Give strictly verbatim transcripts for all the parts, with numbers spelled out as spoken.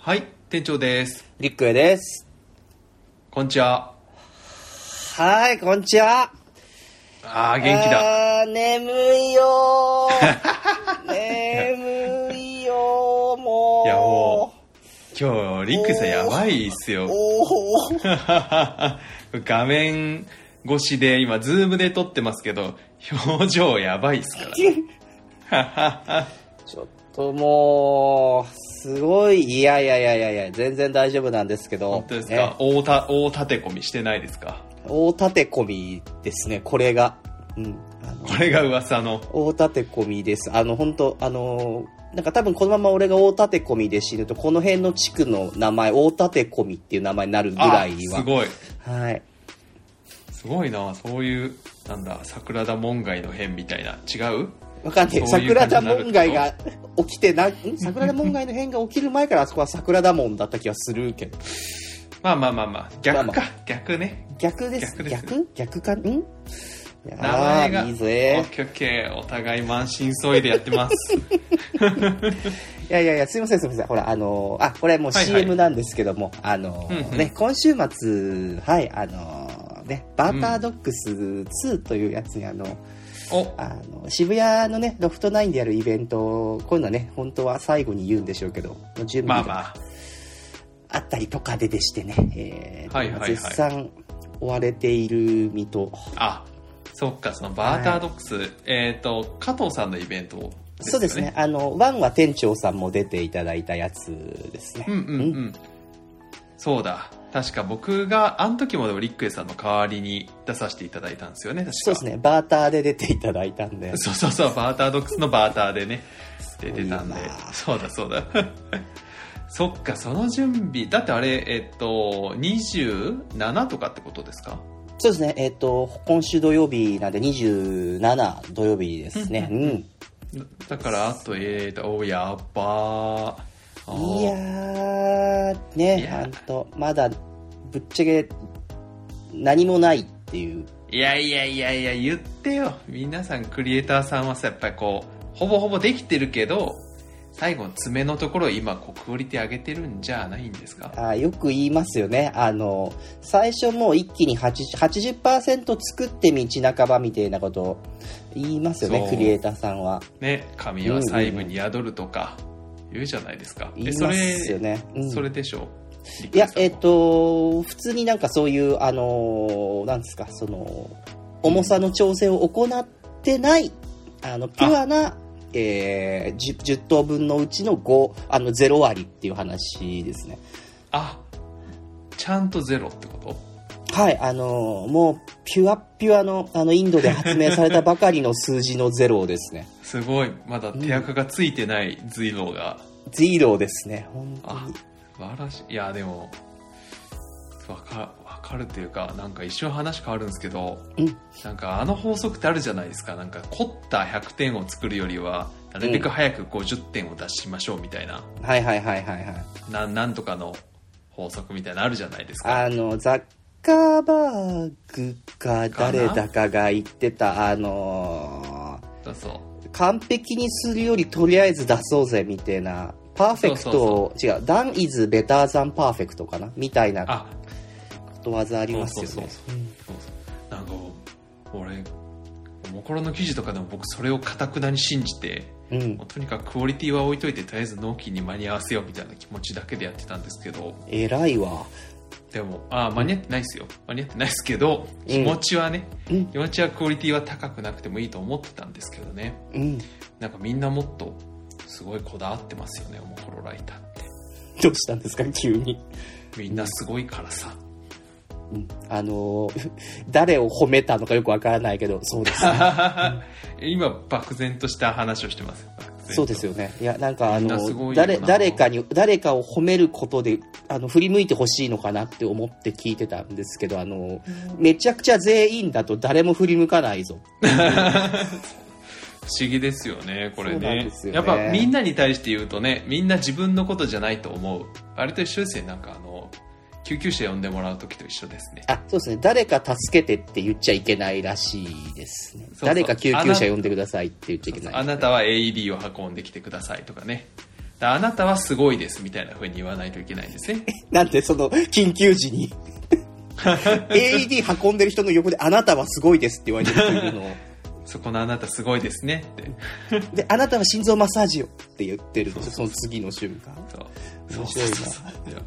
はい、店長です。 リックエです。 こんにちは。 はい、こんにちは。 あー、元気だ。 あー、眠いよー。眠いよー、もう。 いや、もう、今日、リックさんやばいっすよ。画面越しで、今、ズームで撮ってますけど、表情やばいっすから。 ちょっともう、すごい、いやいやいやいやいや、全然大丈夫なんですけど。 本当ですか、ね、大た、大立て込みしてないですか？ 大立て込みですね、これが。うん。 あのこれが噂の。 大立て込みです。あの、本当あの、なんか多分このまま俺が大立て込みで死ぬと、この辺の地区の名前、大立て込みっていう名前になるぐらいは。 すごい。 はい。 すごいな、そういう、なんだ、桜田門外の変みたいな。違う？ わかんない。桜田門外が起きてな、ん桜田門外の変が起きる前からあそこは桜田門だった気がするけど。 まあまあまあまあ、逆か、まあまあ、逆ね。 逆です。逆です。逆逆か、ん名前が。 いいぜ。 オッケーオッケー。お互い満身創痍でやってます。いやいやいや、すいませんすいません。ほら、あのー、あ、これもう シーエム なんですけども、はいはい、あのーうんうん、ね、今週末、はい、あのー、ね、バータードックスツーというやつにあの、おあの渋谷のねロフトナインでやるイベント、こういうのはね本当は最後に言うんでしょうけど準備があったりとかででしてね、えーはいはいはい、絶賛追われている身と。 あ、そっか、そのバータードックス、はい、えっ、ー、と加藤さんのイベントですよね。 そうですね、あのワンは店長さんも出ていただいたやつですね。 うんうんうん、うん、そうだ、確か僕があの時もリックエさんの代わりに出させていただいたんですよね。確かそうですね、バーターで出ていただいたんで。 そうそうそう、バータードックスのバーターでね出てたんで。そうだそうだそっか、その準備だってあれ、えっとにじゅうななとかってことですか？ そうですね、えっと今週土曜日なんでにじゅうなな土曜日ですね。うんだからあとえーとおやっばーいやーね、ほんとまだぶっちゃけ何もないっていう。 いやいやいやいや言ってよ、皆さんクリエイターさんはさ、やっぱりこうほぼほぼできてるけど最後の詰めのところを今こうクオリティ上げてるんじゃないんですか？ あ、よく言いますよね。あの最初もう一気に はちじゅっパーセント 作って道半ばみたいなことを言いますよね、クリエイターさんはね。 神は細部に宿るとか、うんうんうん、言うじゃないですか。 言いますよね。 それ、うん、それでしょう。いや、えっと普通になんかそういうあのなんですか、その重さの調整を行ってない、あのピュアな、えー、10, じゅっ等分のうちのご、あのゼロ割っていう話ですね。 あ、ちゃんとゼロってこと？ はい、あのもうピュアピュアのあのインドで発明されたばかりの数字のゼロですね。 すごい、まだ手垢がついてないゼロが、 うん、ゼロですね、本当に。 あ、素晴らしい。いやでもわかわかるというか、なんか一瞬話変わるんですけど、うん、なんかあの法則ってあるじゃないですか。なんか凝ったひゃくてんを作るよりはなるべく早くごじゅってんを出しましょうみたいな、 うん、はいはいはいはいはい、 な、なんとかの法則みたいなのあるじゃないですか。 あのザッカーバーグか誰だかが言ってた、あのー、 そうそう完璧にするよりとりあえず出そうぜみたいな、パーフェクト、そうそうそう、違う、done is better than perfectかなみたいなことわざありますよね。そうそうそう、うん、そうそう、なんか俺おもころの記事とかでも僕それを固くなに信じて、うん、もうとにかくクオリティは置いといてとりあえず納期に間に合わせようみたいな気持ちだけでやってたんですけど、 偉いわ。 でもあ間に合ってないですよ、間に合ってないですけど、気持ちはね、うん、気持ちはクオリティは高くなくてもいいと思ってたんですけどね、うん、なんかみんなもっとすごいこだわってますよね、おもころライターって。 どうしたんですか急に。 みんなすごいからさ、 うん、あのー、誰を褒めたのかよくわからないけど、そうですね今漠然とした話をしてます。 そうですよね。いや、なんかあの誰誰かに誰かを褒めることであの振り向いてほしいのかなって思って聞いてたんですけど、あの、うん、めちゃくちゃ全員だと誰も振り向かないぞ。不思議ですよね、これ ね, ねやっぱみんなに対して言うとね、みんな自分のことじゃないと思う。あれと一緒ですよ、なんかあの救急車呼んでもらう時と一緒ですね。 あ、そうですね。誰か助けてって言っちゃいけないらしいですね。そうそう、誰か救急車呼んでくださいって言っちゃいけない、ね。 あなたは エーイーディー を運んできてくださいとかね。 あなたはすごいですみたいな風に言わないといけないんですね。 なんでその緊急時にエーイーディー 運んでる人の横であなたはすごいですって言われてるというのをそこのあなたすごいですねってであなたは心臓マッサージをって言ってるとその次の瞬間そう面白いな。そう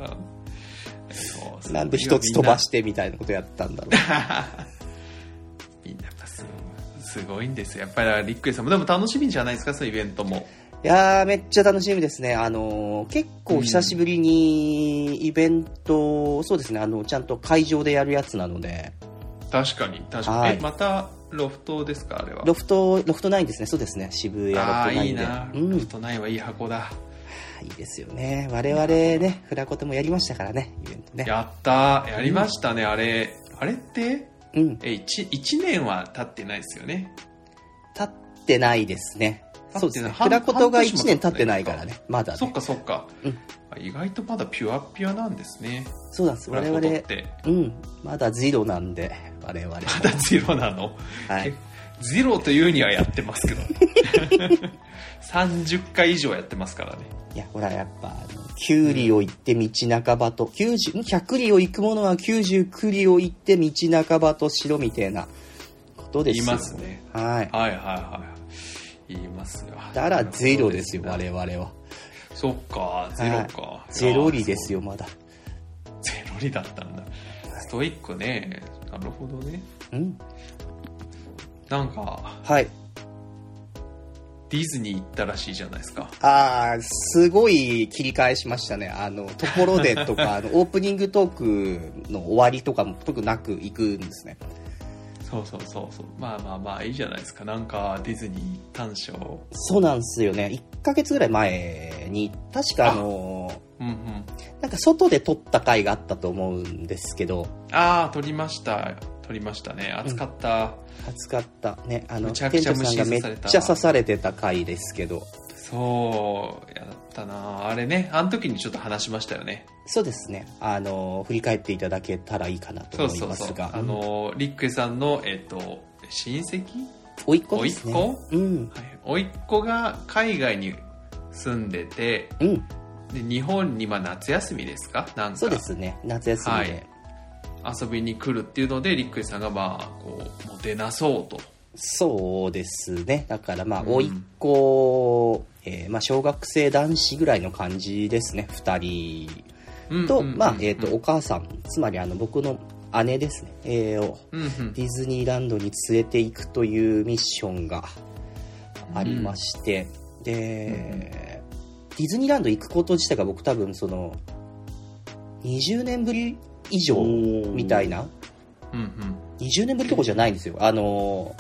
そうなんで一つ飛ばしてみたいなことやったんだろうみんなやっぱすごいんですよ。やっぱりリックエさんもでも楽しみじゃないですか、そういうイベントも。 いやーめっちゃ楽しみですね。あのー、結構久しぶりにイベント、うん、そうですね、あのちゃんと会場でやるやつなので。 確かに確かに、はい、えまたロフトですか、あれは。 ロフトロフトナインですね。そうですね、渋谷ロフトナインで。ああいいな、 うん、ロフトナインはいい箱だ。 いいですよね。我々ねフラコテもやりましたからね、イベントね。 やったやりましたね、うん、あれあれって、 うん、 え 1, いちねんは経ってないですよね。 経ってないですね。そうですね。フラコトがいちねん経ってないからね、まだね。 そっかそっか、うん、意外とまだピュアピュアなんですね。 そうなんです。我々うんまだゼロなんで我々まだゼロなの。はい。ゼロというにはやってますけどさんじゅっかい以上やってますからね。 いやほらやっぱきゅう里を行って道半ばと、きゅうじゅう、ひゃく里を行くものはきゅうじゅうきゅう里を行って道半ばとしろみたいなことですよ。 言いますね。 はい、 はいはいはい言いますよ。 だからゼロですよ我々は。 そっかゼロか、 はい、ゼロ里ですよまだ。 ゼロ里だったんだ。ストイックね。なるほどね。 うんなんかはいディズニー行ったらしいじゃないですか。 ああすごい切り返しましたね。あのところでとかあのオープニングトークの終わりとかも特なく行くんですね。 そうそうそうそう。まあまあまあいいじゃないですか。なんかディズニー単勝。 そうなんですよね。いっかげつぐらい前に確かあのあ、うんうん、 なんか外で撮った回があったと思うんですけど。 ああ撮りました撮りましたね。暑かった。 うん、暑かったね。あのむちゃくちゃ虫刺された。 めっちゃ刺されてた回ですけど。 そうやったなあれね。あの時にちょっと話しましたよね。 そうですね。あの振り返っていただけたらいいかなと思いますが。そうそうそう。 あのリックさんのえっと親戚？ 甥っ子ですね。 甥っ子？ うん。 はい。甥っ子が海外に住んでて、 うん。 で日本にまあ夏休みですか？なんか。 そうですね。夏休みで、 はい、遊びに来るっていうのでリックさんがまあこうもてなそうと。 そうですね。だからまあ甥っ子、うん、えー、まあ小学生男子ぐらいの感じですね。二人。と、まあ、えっと、お母さん、つまりあの、僕の姉ですね、えー、を、 うんうん、 ディズニーランドに連れて行くというミッションがありまして、うん、で、うん、ディズニーランド行くこと自体が僕多分その、にじゅうねんぶり以上みたいな、 うんうん、 にじゅうねんぶりとかじゃないんですよ。あの、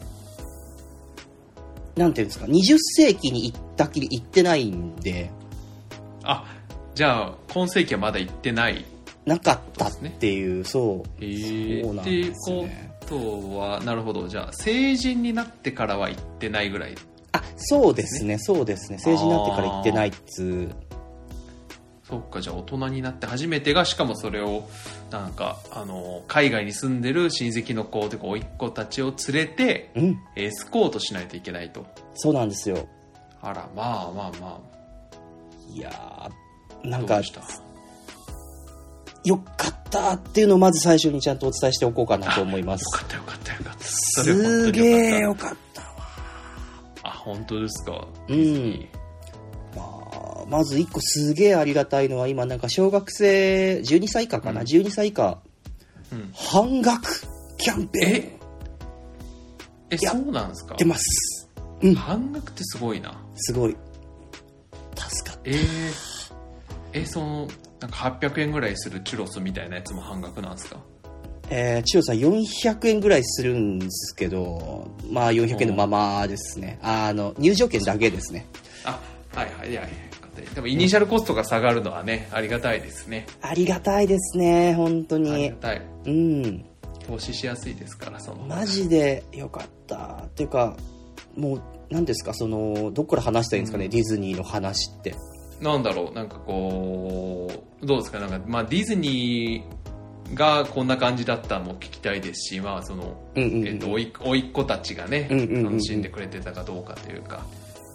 なんていうんですか、にじゅっせいきに行ったきり行ってないんで、 あ、じゃあ今世紀はまだ行ってないなかったっていう、そう、 えー、 そうなんですね。ってことはなるほど。じゃあ成人になってからは行ってないぐらい、ね、 あ、そうですねそうですね。成人になってから行ってないっつう。 そっか。じゃあ大人になって初めてが、しかもそれをなんかあの海外に住んでる親戚の子とか甥っ子たちを連れて、 うん、 エスコートしないといけないと。 そうなんですよ。 あらまあまあまあ。 いやーなんかよかったっていうのをまず最初にちゃんとお伝えしておこうかなと思います。 よかったよかったよかった。 すげえよかったわ。 あ、本当ですか。 うん。まあ、まず一個すげえありがたいのは今なんか小学生じゅうにさい以下かな、うん、じゅうにさい以下、 うん、 半額キャンペーン。 ええそうなんですか。 出ます。うん。 半額ってすごいな。 すごい。助かった。 えーえそのなんかはっぴゃくえんぐらいするチュロスみたいなやつも半額なんですか。 えー、チュロスはよんひゃくえんぐらいするんですけど、まあよんひゃくえんのままですね。あの入場券だけですね。 あ、はいはいはいはい。でもイニシャルコストが下がるのはね、ありがたいですね。 ありがたいですね本当に。 ありがたい。 うん。 投資しやすいですから。そのマジでよかったっていうか、もう何ですか、そのどこから話したらいいんですかね、うん、ディズニーの話って。なんだろう、なんかこうどうですか、なんかまあディズニーがこんな感じだったのも聞きたいですし、まあその、 うんうんうん、 えっと、おい、おいっ子たちがね、 うんうんうんうん、 楽しんでくれてたかどうかというか。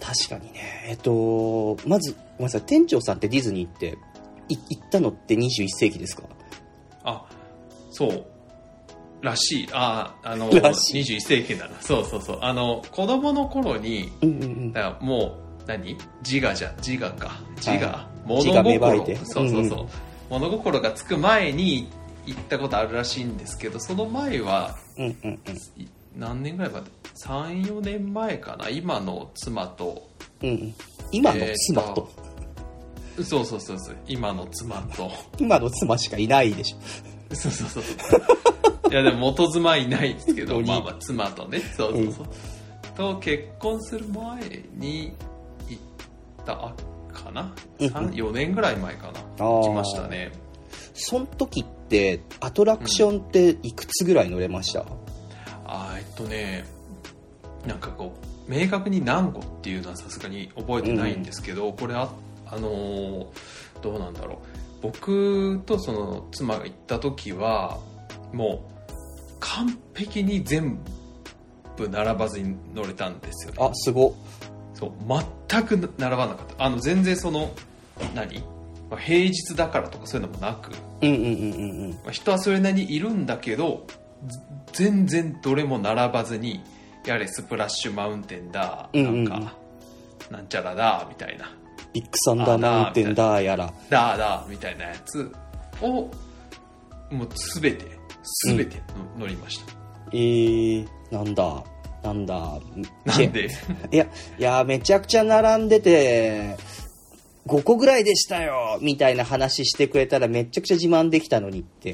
確かにね。えっと、まず、ごめんなさい、店長さんってディズニーってい行ったのってにじゅういっせいきですか？ あ、そうらしい。あ、あのらしいにじゅういっせいきだな。そうそうそう。あの子供の頃に、 うんうんうん、 だからもう何？自我じゃ自我か自我、はい、 物心、芽生えて、 そうそうそう、うんうん、物心がつく前に行ったことあるらしいんですけど、その前は、 うんうんうん、 何年ぐらいかさん、よねんまえかな、今の妻と、 うんうん、今の妻と、 えー、そうそうそうそう、今の妻と今の妻しかいないでしょ。 そうそうそういやでも元妻いないですけどまあまあ妻とね、そうそうそう、うん、と結婚する前に行ったかな、うんうん、よねんぐらい前かな、行きましたね。 その時ってアトラクションっていくつぐらい乗れました？うん、 あえっとねなんかこう明確に何個っていうのはさすがに覚えてないんですけど、うん、これあ、あのー、どうなんだろう、僕とその妻が行った時はもう完璧に全部並ばずに乗れたんですよね。 あ、すごっ。 そう全く並ばなかった。あの全然その何、まあ、平日だからとかそういうのもなく、 うんうんうんうんうん、 まあ、人はそれなりにいるんだけど全然どれも並ばずに、やれスプラッシュマウンテンだ、うんうんうん、なんかなんちゃらだみたいな、 ビッグサンダーマウンテンだやらだだみたいなやつをもう全て全て乗りました、 うん、えー、なんだなんだなんでいやいやめちゃくちゃ並んでてごこぐらいでしたよみたいな話してくれたらめちゃくちゃ自慢できたのにって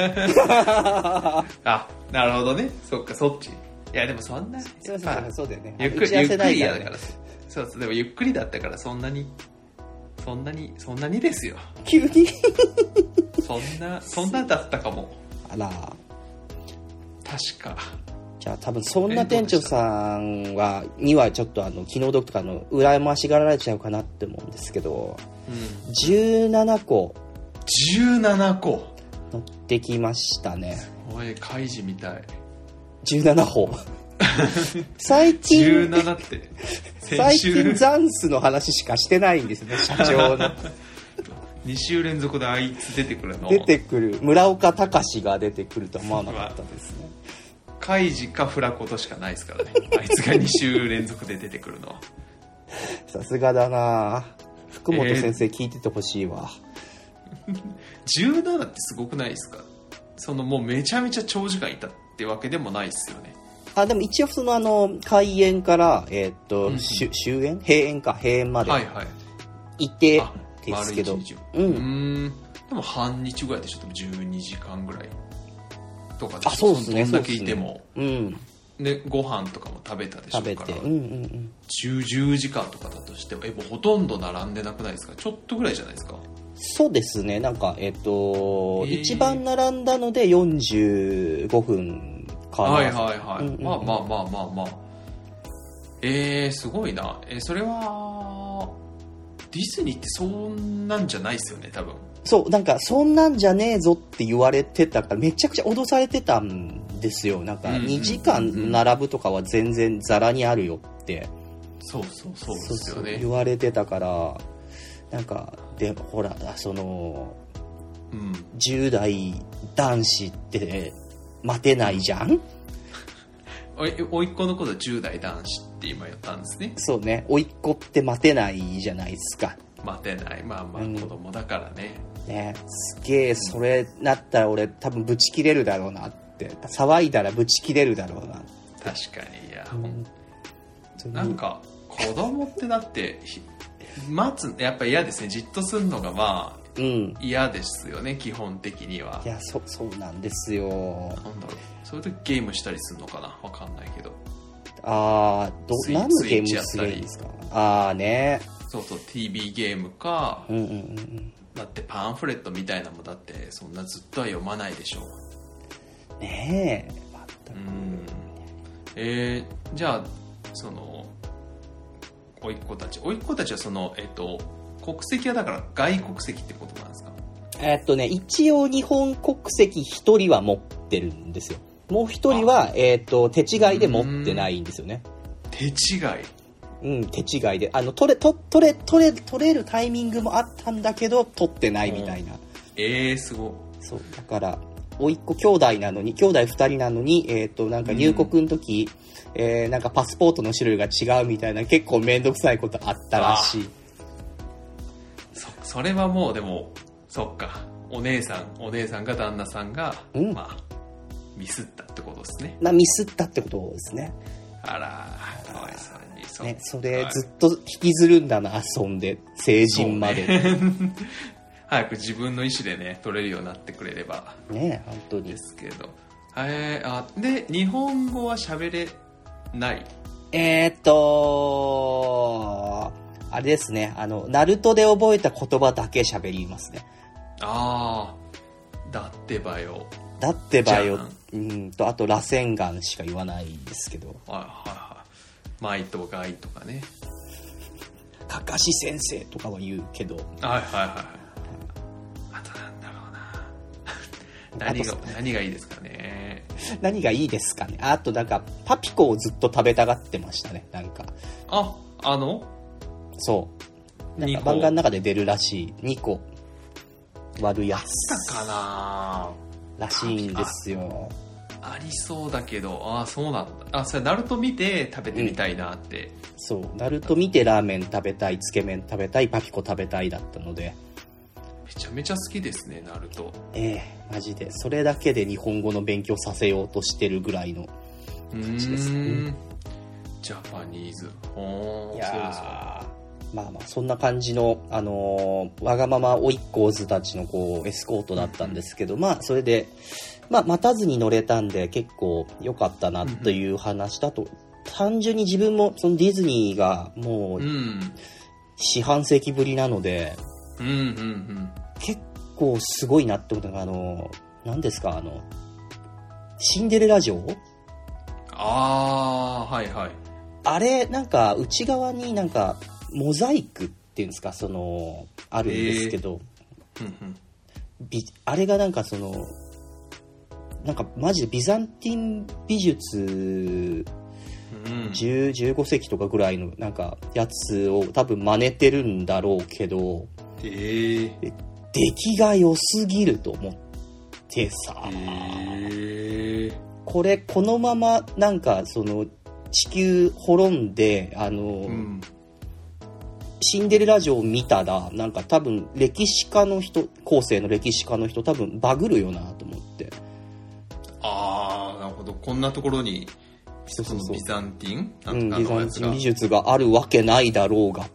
あ、なるほどね、そっかそっち。いやでもそんなそうそうそうだよね、 ゆっくりゆっくりだから、そうそう、でもゆっくりだったからそんなにそんなにそんなにですよ、 急にそんなそんなだったかも。 あら確か。 じゃあ多分そんな店長さんはにはちょっとあの気の毒とかの羨ましがられちゃうかなって思うんですけど、うん、じゅうななこじゅうななこ乗ってきましたね。 おいカイジみたい。 じゅうななほ最近じゅうななって最近ザンスの話しかしてないんですね、社長のに週連続であいつ出てくるの？ 出てくる、村岡隆が出てくるとは思わなかったですね。 カイジかフラコトしかないですからね、あいつがに週連続で出てくるのは。 さすがだな、福本先生聞いててほしいわ、 えー、じゅうななってすごくないですか？そのもうめちゃめちゃ長時間いたってわけでもないですよね。 あ、でも一応そのあの開園からえー、っと、うん、終園閉園か閉園までいてですけど、はいはい、 うん、うーん、でも半日ぐらいでちょっとじゅうにじかんぐらいとかで、 あ、そうですね、 どんだけいても、 うん、 でご飯とかも食べたでしょうから、 食べて、うんうんうん、 じゅう、じゅうじかんとかだとしてもえもうほとんど並んでなくないですか？ちょっとぐらいじゃないですか？ そうですね、なんかえっと一番並んだのでよんじゅうごふんかな。 はいはいはい、うんうんうん、まあまあまあまあまあ、えー、すごいな。えー、それはディズニーってそんなんじゃないですよね多分。 そう、なんかそんなんじゃねえぞって言われてたからめちゃくちゃ脅されてたんですよ。なんかにじかん並ぶとかは全然ザラにあるよって、 そうそうそうですよね、そうそう言われてたから、なんかでほらその、うん、じゅう代男子って待てないじゃん。 おい、おいっ子のことじゅう代男子って今言ったんですね。 そうね、おいっ子って待てないじゃないですか。 待てない、まあまあ子供だからね、 うん、ね、すげえそれなったら俺多分ブチ切れるだろうなって、騒いだらブチ切れるだろうなって。 確かに、いや、うん、なんか子供ってだって待つやっぱ嫌ですね、じっとするのがまあうん、嫌ですよね基本的には。 いや そ, そうなんですよ。 なんだろう、そういう時ゲームしたりするのかな、わかんないけど。 ああ、ど何のゲームするんですか？ああね、 そうそう、 ティービー ゲームか、 うんうんうん、 だってパンフレットみたいなもんだってそんなずっとは読まないでしょうねえ。 全く、うん、えー、じゃあそのおいっ子たちおいっ子たちはそのえっ、ー、と国籍はだから外国籍ってことなんですか？ えっとね、一応日本国籍一人は持ってるんですよ。もう一人は、えっと、手違いで持ってないんですよね。 手違い？ うん、手違いで、あの、取れ、と取れ、取れ、取れるタイミングもあったんだけど、取ってないみたいな。 えー、すごい。 そう、だから、甥っ子兄弟なのに、兄弟二人なのに、えっと、なんか入国の時、うん、えー、なんかパスポートの種類が違うみたいな、結構めんどくさいことあったらしい。 そ、それはもう、でも、そっか。お姉さん、お姉さんが旦那さんが、うん、まあ、ミスったってことですね。 まあ、ミスったってことですね。 あら、かわいそうに。そうね、それずっと引きずるんだな、遊んで、成人まで。ね、 早く自分の意思でね、取れるようになってくれれば。 ね、本当に。 ですけど。えー、あ、で、日本語は喋れない？ えーっと、あれですね、あの、ナルトで覚えた言葉だけ喋りますね。 ああ、だってばよ。 だってばよ。うんと、あと、螺旋岩しか言わないんですけど。 はいはいはい。マイとガイとかね。 かかし先生とかは言うけど。はいはいはい。あとなんだろうな。何が、何がいいですかね。 何がいいですかね。あとなんか、パピコをずっと食べたがってましたね、なんか。 あ、あのそう。なんか漫画の中で出るらしい。にこ割るやつ。 あったかならしいんですよ。 ありそうだけど、ああ、そうなんだ。あ、それナルト見て食べてみたいなって。うん、 そう。ナルト見てラーメン食べたい、つけ麺食べたい、パピコ食べたいだったので。 めちゃめちゃ好きですね、ナルト。 ええー、マジで。それだけで日本語の勉強させようとしてるぐらいの感じです。うん。 ジャパニーズ。ほー。 いやー、そうですか。まあまあ、そんな感じの、あのー、わがまま甥っ子図たちのこう、エスコートだったんですけど、うん、まあ、それで、まあ、待たずに乗れたんで結構良かったなという話だと、うん、単純に自分もそのディズニーがもう、四半世紀ぶりなので、 うんうんうん、 結構すごいなってことが、あの、何ですか、あの、シンデレラ城？ あー、はいはい。 あれ、なんか、内側になんか、モザイクっていうんですか、その、あるんですけど、 えーうんうん、 あれがなんかその、なんかマジでビザンティン美術、うん、じゅう、じゅうご世紀とかぐらいのなんかやつを多分真似てるんだろうけど、 えー、 出来が良すぎると思ってさ、 えー、 これこのままなんかその地球滅んで、あの、うん、シンデレラ城を見たらなんか多分歴史家の人、後世の歴史家の人多分バグるよなと思って。 ああ、なるほど。こんなところにそのビザンティンなんとかのやつが、うん、ビザンティン美術があるわけないだろうがって。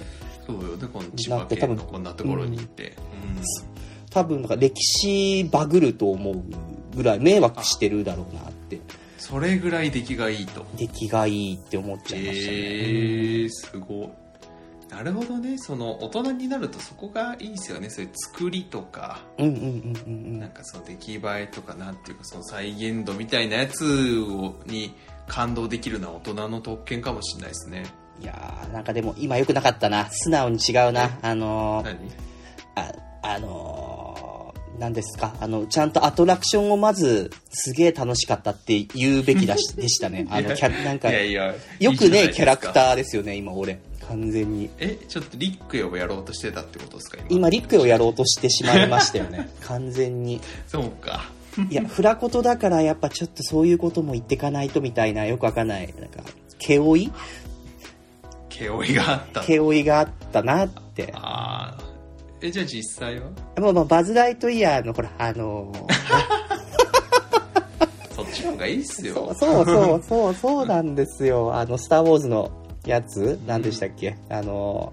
そうよね、この千葉県のこんなところに行って、 うんうん、多分なんか歴史バグると思うぐらい迷惑してるだろうなって。 それぐらい出来がいいと。 出来がいいって思っちゃいましたね。 えー、すごい。なるほどね。その大人になるとそこがいいですよね。そういう作りとか、 うんうんうんうん、 なんかその出来栄えとかなんていうかその再現度みたいなやつをに感動できるのは大人の特権かもしれないですね。 いやー、なんかでも今良くなかったな。素直に違うな。あのー、 何？ あ、あのー、何ですか。あのちゃんとアトラクションをまずすげー楽しかったって言うべきだしでしたね。あのキャなんかいやいやよくねキャラクターですよね今俺。完全に。 え、ちょっとリックエをやろうとしてたってことですか今？ 今リックエをやろうとしてしまいましたよね。完全に。 そうか。 いや、フラコトだからやっぱちょっとそういうことも言ってかないとみたいな、よくわかんない。なんか、毛追い毛追いがあった。 毛追いがあったなって。 ああ。え、じゃあ実際はもう、まあ、バズ・ライトイヤーの、ほら、あのー、 そっちの方がいいっすよ。 そうそうそう、そう、そうなんですよ。あの、スター・ウォーズのやつ何でしたっけ、うん、あの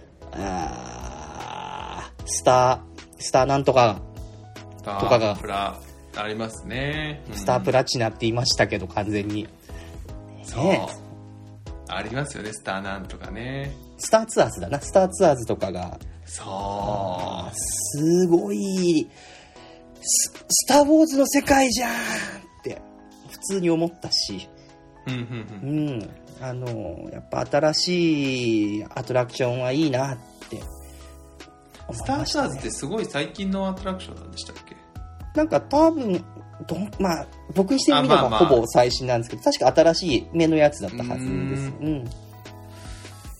あスタースターなんとかとかがプラありますね、 うん、スタープラチナって言いましたけど完全にそう、ね、ありますよねスターなんとかねスターツアーズだなスターツアーズとかがそうすごい ス, スター・ウォーズの世界じゃんって普通に思ったしうんうんうん、うんあのやっぱ新しいアトラクションはいいなって思いましたね。 スター・ツアーズってすごい最近のアトラクションなんでしたっけ？ なんか多分どまあ僕にしてみればほぼ最新なんですけど、まあまあ、確か新しい目のやつだったはずです。うん。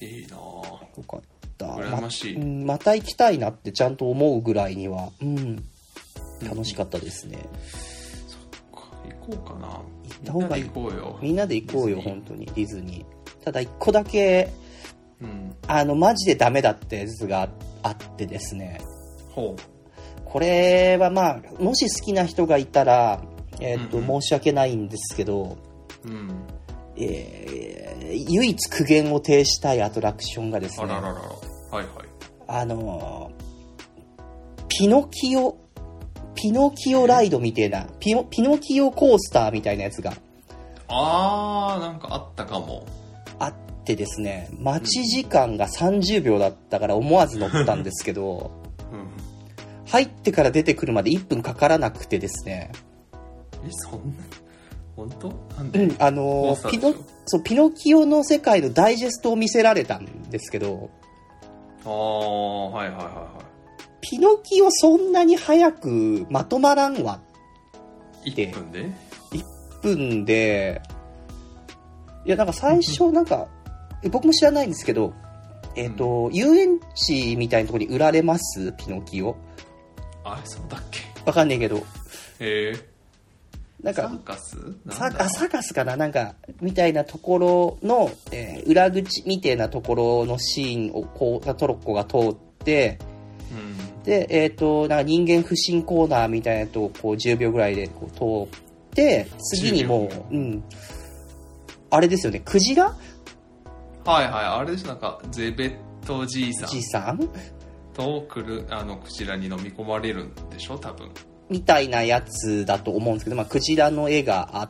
いいなぁ。 よかった。 羨ましい、 ま、また行きたいなってちゃんと思うぐらいには、うん、楽しかったですね。 うん、そっか、行こうかな。行った方がいい。 みんなで行こうよ。 みんなで行こうよ、本当に、ディズニー。ただ一個だけ、 うん、あの、マジでダメだったやつがあってですね。 ほう。 これはまあ、もし好きな人がいたら、えーとうんうん、申し訳ないんですけど、 うんえー、唯一苦言を呈したいアトラクションがですね、 あらららら、はいはい、 あのピノキオピノキオライドみたいな、ピノ、ピノキオコースターみたいなやつがあーなんかあったかもあってですね、待ち時間がさんじゅうびょうだったから思わず乗ったんですけど、うん、入ってから出てくるまでいっぷんかからなくてですね。 え、そんな本当？なんで？ うん、あのピノ、そう、ピノキオの世界のダイジェストを見せられたんですけど、 ああ、はいはいはいはい。 ピノキオそんなに早くまとまらんわって。 いっぷんで？いっぷんで、いやなんか最初なんか僕も知らないんですけど、えっと、うん、遊園地みたいなところに売られますピノキオ。 あ、そうだっけ？ わかんないけど。 へえ。 なんかサーカス？ サー、サーカスかな、なんかみたいなところの、えー、裏口みたいなところのシーンをこうトロッコが通って、うん、でえっ、ー、となんか人間不信コーナーみたいなとこうじゅうびょうぐらいでこう通って次にもう、うん、あれですよね、クジラ？ はいはい、あれです、なんかゼベットじいさん。 じいさんとくるあのクジラに飲み込まれるんでしょ多分。 みたいなやつだと思うんですけど、まあ、クジラの絵があって、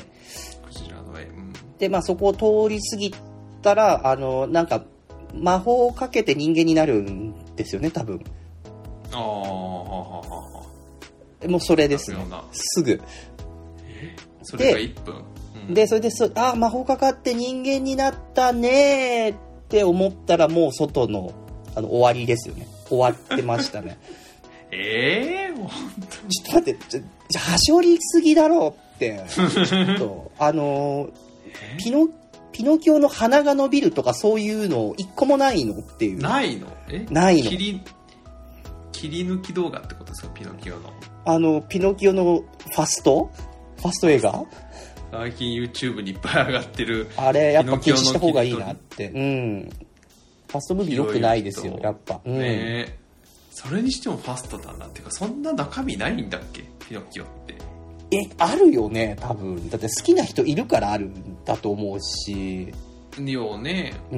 クジラの絵、うん、 で、まあ、そこを通り過ぎたら、あの、なんか、魔法をかけて人間になるんですよね、多分。 ああ、はははは。 もうそれですね。すぐ。 えそれがいっぷん。 うん、で、それでそ、ああ、魔法かかって人間になったねーって思ったら、もう外の、あの、終わりですよね。終わってましたね。 ええー、もうちょっと待って、ちょ、じゃはしょりすぎだろって。ちょっと、あのー、ピノ、ピノキオの鼻が伸びるとかそういうの一個もないのっていう。 ないの？え？ ないの。 切り、切り抜き動画ってことですか、ピノキオの。 あの、ピノキオのファスト？ファスト映画？ 最近 YouTube にいっぱい上がってる。 あれ、やっぱ禁止した方がいいなって。うん。ファストムービー良くないですよ、やっぱ。うん、 ね、それにしてもファストだなっていうか、そんな中身ないんだっけピノキオって。 え、あるよね多分。だって好きな人いるからあるんだと思うし。 よね。 うん。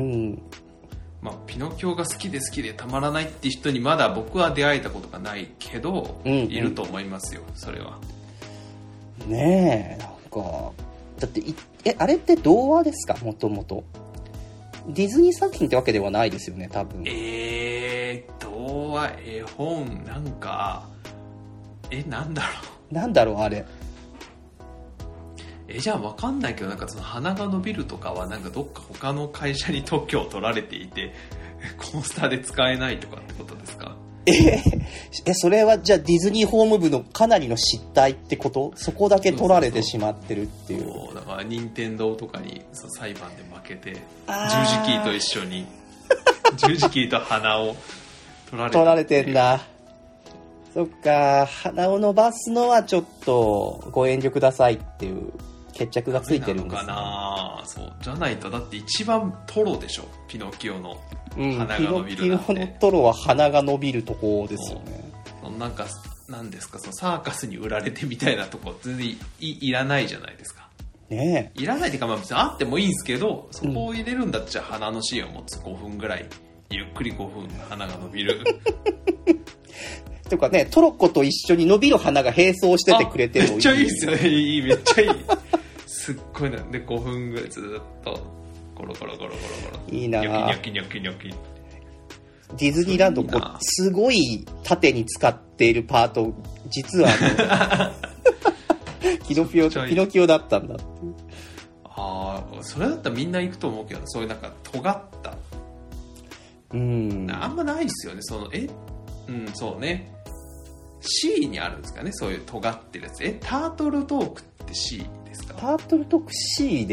まあピノキオが好きで好きでたまらないって人にまだ僕は出会えたことがないけど、うんうん、いると思いますよそれは。 ねえ、なんかだっていえあれって童話ですか、もともと。ディズニー作品ってわけではないですよね多分。 えー、童話、絵本、なんかえなんだろうなんだろうあれ。 えじゃあ分かんないけど、なんかその鼻が伸びるとかはなんかどっか他の会社に特許を取られていてコースターで使えないとかってことですか？ ええそれはじゃあディズニーホーム部のかなりの失態ってこと？そこだけ取られてしまってるっていう。 そうそうそう、だから任天堂とかにそう裁判で負けて十字キーと一緒に十字キーと鼻を取られて取られてんだ。そっか、鼻を伸ばすのはちょっとご遠慮くださいっていう決着がついてるんですね。 なのかな。そうじゃないと、だって一番トロでしょピノキオの鼻が伸びるなんて、 ピノキオのトロは鼻が伸びるとこですよね。 なんかなんですか、そのサーカスに売られてみたいなとこ全然 い, いらないじゃないですか。 ねえ、 いらないっていうか、まあ別にあってもいいんですけど、そこを入れるんだったら鼻のシーンを持つごふんぐらいゆっくりごふん鼻が伸びるとかね、トロッコと一緒に伸びる鼻が並走しててくれてるのめっちゃいいですよね。いい、めっちゃいいすっごいなんでごふんぐらいずっとゴロゴロゴロゴロゴロいいな。 ニョキニョキニョキニョキ。 ディズニーランドこうすごい縦に使っているパート、実はあのキノピオピノキオだったんだって。 ああ、それだったらみんな行くと思うけど、そういうなんか尖ったうんあんまないですよね。そのえうんそうね。C にあるんですかね、そういう尖ってるやつ。えタートルトークって C ですか？ タートルトーク C です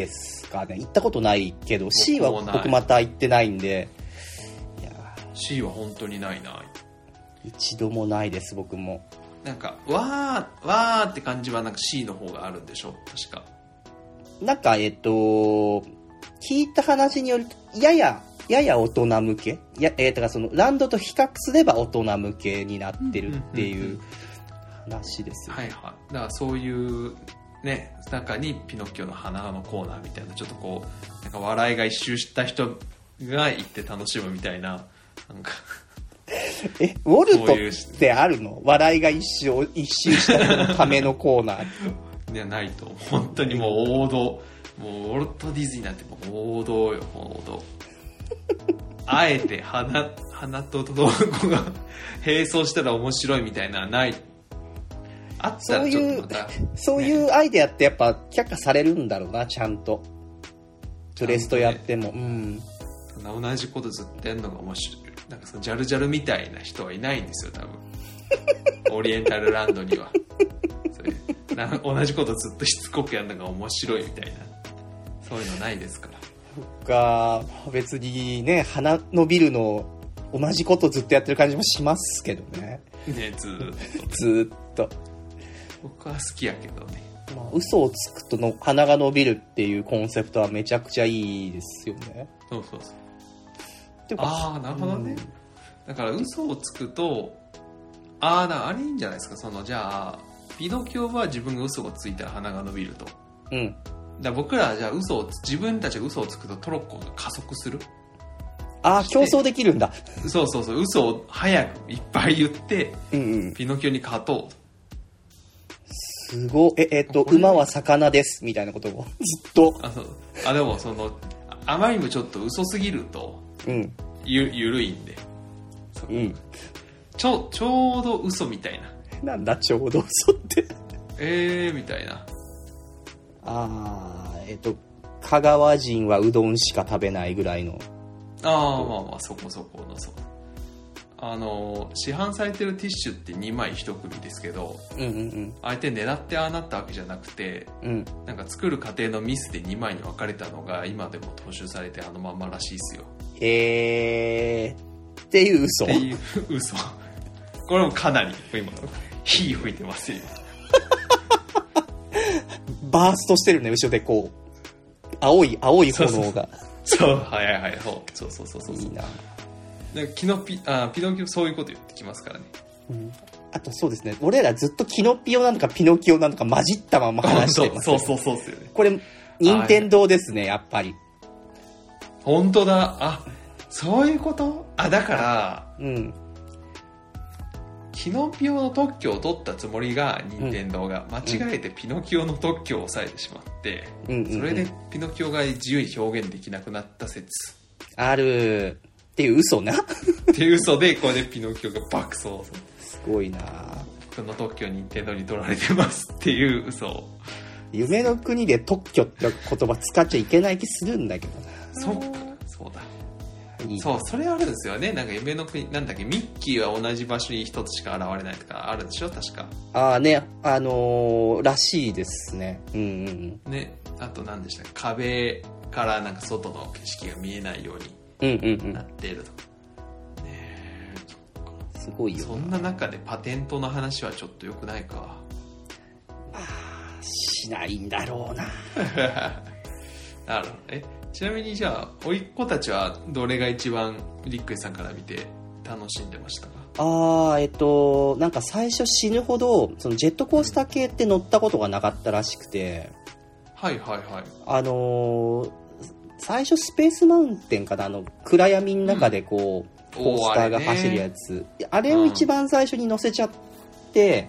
かね。行ったことないけど C は僕また行ってないんで。 いや C は本当にないな。 一度もないです僕も。 なんかわーわーって感じはなんか C の方があるんでしょ確か。 なんかえっと聞いた話によるとやややや大人向けや、えー、だからそのランドと比較すれば大人向けになってるっていう話ですよね。 はいはい。だからそういうね中にピノキオの花のコーナーみたいなちょっとこうなんか笑いが一周した人が行って楽しむみたいななんかえウォルトってあるの？笑いが一周一周した人のためのコーナー。 いやないと本当にもう王道もうウォルトディズニーなんてもう王道よ王道。あえて花花とトドコが並走したら面白いみたいなのはない。あったらちょっとまた、ね、 そういうアイデアってやっぱ却下されるんだろうなちゃんと。プレストやっても、ね、うん。 そんな同じことずっとやるのが面白い。なんかそのジャルジャルみたいな人はいないんですよ多分。オリエンタルランドには。それな同じことずっとしつこくやるのが面白いみたいなそういうのないですから。 が別にね花のビルの同じことずっとやってる感じもしますけどね。 ねずーっとずっと僕は好きやけどね。 まあ、嘘をつくとの花が伸びるっていうコンセプトはめちゃくちゃいいですよね。 そうそうそう。ああなるほどね、うん、だから嘘をつくとああだあれいいんじゃないですか。そのじゃあピノキオは自分が嘘をついたら鼻が伸びると。 うん。 だ僕らはじゃあ嘘を自分たちが嘘をつくとトロッコが加速する。 ああ競争できるんだ。 そうそうそう嘘を早くいっぱい言って、 うんうん、 ピノキオに勝とう。 すごええっと馬は魚ですみたいなことをずっと。 あそうあでもそのあまりにもちょっと嘘すぎると、 うん、 ゆゆるいんで。 うん。 ちょちょうど嘘みたいな。なんだちょうど嘘って。 えーみたいな。 ああえっと香川人はうどんしか食べないぐらいの。 ああまあまあそこそこのそうあの市販されてるティッシュってにまいいち組ですけど、 うんうんうん、 相手狙ってああなったわけじゃなくて、 うん、 なんか作る過程のミスでにまいに分かれたのが今でも踏襲されてあのまんまらしいですよ。 へーっていう嘘っていう嘘これもかなり今火吹いてますよ。 バーストしてるね後ろでこう青い青い炎が。 そうはいはいはいそうそうそうそうそういいな。 でキノピあピノキオそういうこと言ってきますからね、 うん、あとそうですね俺らずっとキノピオなのかピノキオなのか混じったまま話してます、 ね、そうそうそうですよね。 これ任天堂ですねやっぱり。 本当だあそういうことあだからうんキノピオの特許を取ったつもりが任天堂が間違えてピノキオの特許を抑えてしまって、うん、それでピノキオが自由に表現できなくなった説あるっていう嘘なっていう嘘でこれでピノキオが爆走すごいな。 この特許任天堂に取られてますっていう嘘。 夢の国で特許って言葉使っちゃいけない気するんだけどな。 そっかそうだいいそうそれあるんですよね。なんか夢の国なんだっけミッキーは同じ場所に一つしか現れないとかあるでしょ確か。 ああねあのー、らしいですね。うんうんねあと何でしたっけ壁からなんか外の景色が見えないようにうんうんうん、 なっていると、ね、 そすごいよな。 そんな中でパテントの話はちょっと良くないか。 まあしないんだろうな。 なるほど。えちなみにじゃあ甥っ子たちはどれが一番リックイさんから見て楽しんでましたか？ ああえっとなんか最初死ぬほどそのジェットコースター系って乗ったことがなかったらしくて、 はいはいはい。 あのー最初スペースマウンテンかなあの暗闇の中でこう、うん、コースターが走るやつ あ, れ, あれを一番最初に乗せちゃって、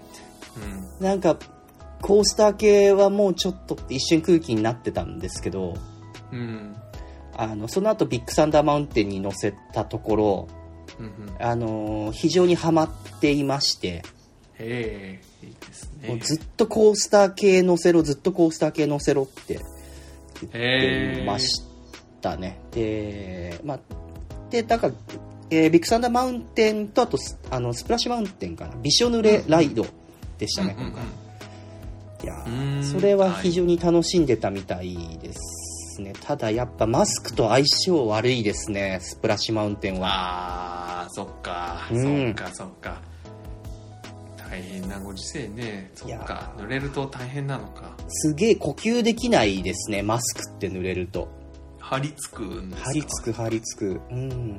うん、なんかコースター系はもうちょっと一瞬空気になってたんですけど、 うん、 あのその後ビッグサンダーマウンテンに乗せたところ、うんうん、あの非常にハマっていまして、 へーいいですね。 もうずっとコースター系乗せろずっとコースター系乗せろって言ってましただね。で、まあ、で、だから、えー、ビッグサンダーマウンテンと、あと、あの、スプラッシュマウンテンかな。びしょ濡れライドでしたね、うん、今回。いや、それは非常に楽しんでたみたいですですね。ただやっぱマスクと相性悪いですね、スプラッシュマウンテンは。 あー、そっか、 うん、 そっかそっか、大変なご時世ね。そっか、濡れると大変なのか。 すげえ呼吸できないですね、マスクって濡れると。 張り付くんですか？ 張り付く張り付く。うん。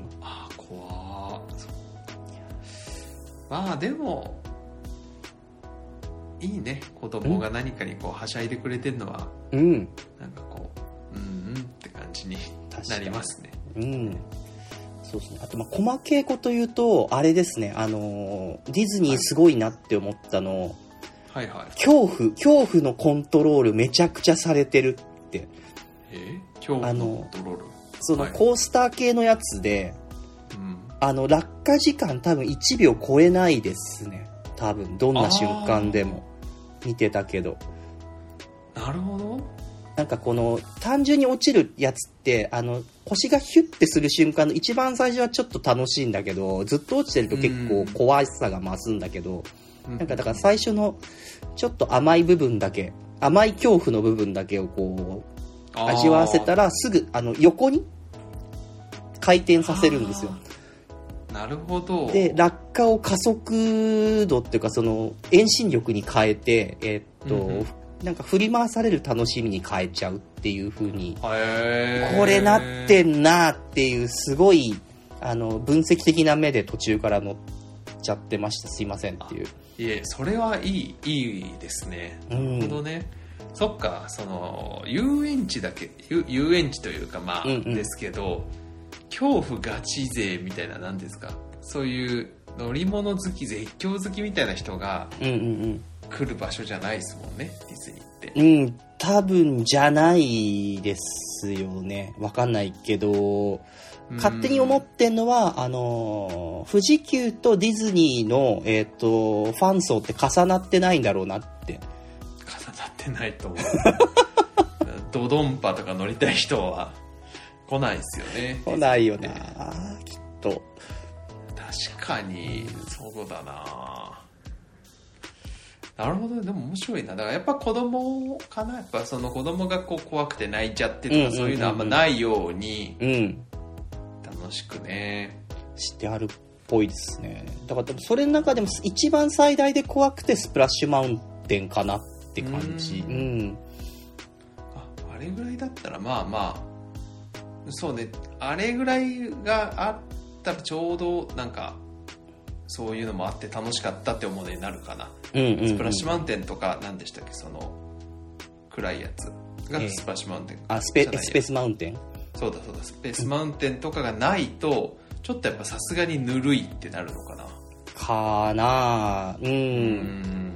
あー、怖ー。まあでもいいね、子供が何かにこうはしゃいでくれてるのは、うん、なんかこううんうんって感じになりますね。 うん、そうですね。あとまあ細けいこと言うとあれですね、あのディズニーすごいなって思ったの、 はいはいはい、 恐怖恐怖のコントロールめちゃくちゃされてるって。 えー、恐怖のコントロール、 そのコースター系のやつで、はい、うん、あの落下時間多分いちびょう超えないですね、多分どんな瞬間でも。見てたけど。 なるほど。 なんかこの単純に落ちるやつってあの腰がヒュッてする瞬間の一番最初はちょっと楽しいんだけど、ずっと落ちてると結構怖さが増すんだけど、うん、なんかだから最初のちょっと甘い部分だけ、甘い恐怖の部分だけをこう味わわせたらすぐあの横に回転させるんですよ。 なるほど。 で落下を加速度っていうかその遠心力に変えて、えー、っと、うんうん、なんか振り回される楽しみに変えちゃうっていう風に、これなってんなっていうすごいあの分析的な目で途中から乗っちゃってました。すいませんっていう。 いえ、それはいいいいですね。なるほどね。うん、そっか、その遊園地だけ遊園地というかまあ、うんうん、ですけど。恐怖ガチ勢みたいな、何ですか、そういう乗り物好き絶叫好きみたいな人が来る場所じゃないですもんね、ディズニーって。 うん、多分じゃないですよね。わかんないけど、勝手に思ってんのはあの富士急とディズニーの、えーと、ファン層って重なってないんだろうなって。 重なってないと思う。ドドンパとか乗りたい人は来ないですよね。 来ないよな、きっと。 確かにそうだな。なるほど。でも面白いな。だからやっぱ子供かな。やっぱその子供がこう怖くて泣いちゃってとか、うんうんうんうん、そういうのはあんまないように、うん、楽しくねしてあるっぽいですね。だからそれの中でも一番最大で怖くてスプラッシュマウンテンかなって感じ。うん、うん、 あ, あれぐらいだったらまあまあそうね、あれぐらいがあったらちょうどなんかそういうのもあって楽しかったって思うのになるかな、うんうんうん、スプラッシュマウンテンとか何でしたっけ、その暗いやつがスプラッシュマウンテン、 えー、あスペ、スペースマウンテン、 そうだそうだ、スペースマウンテンとかがないとちょっとやっぱさすがにぬるいってなるのかなかな。うん、 うん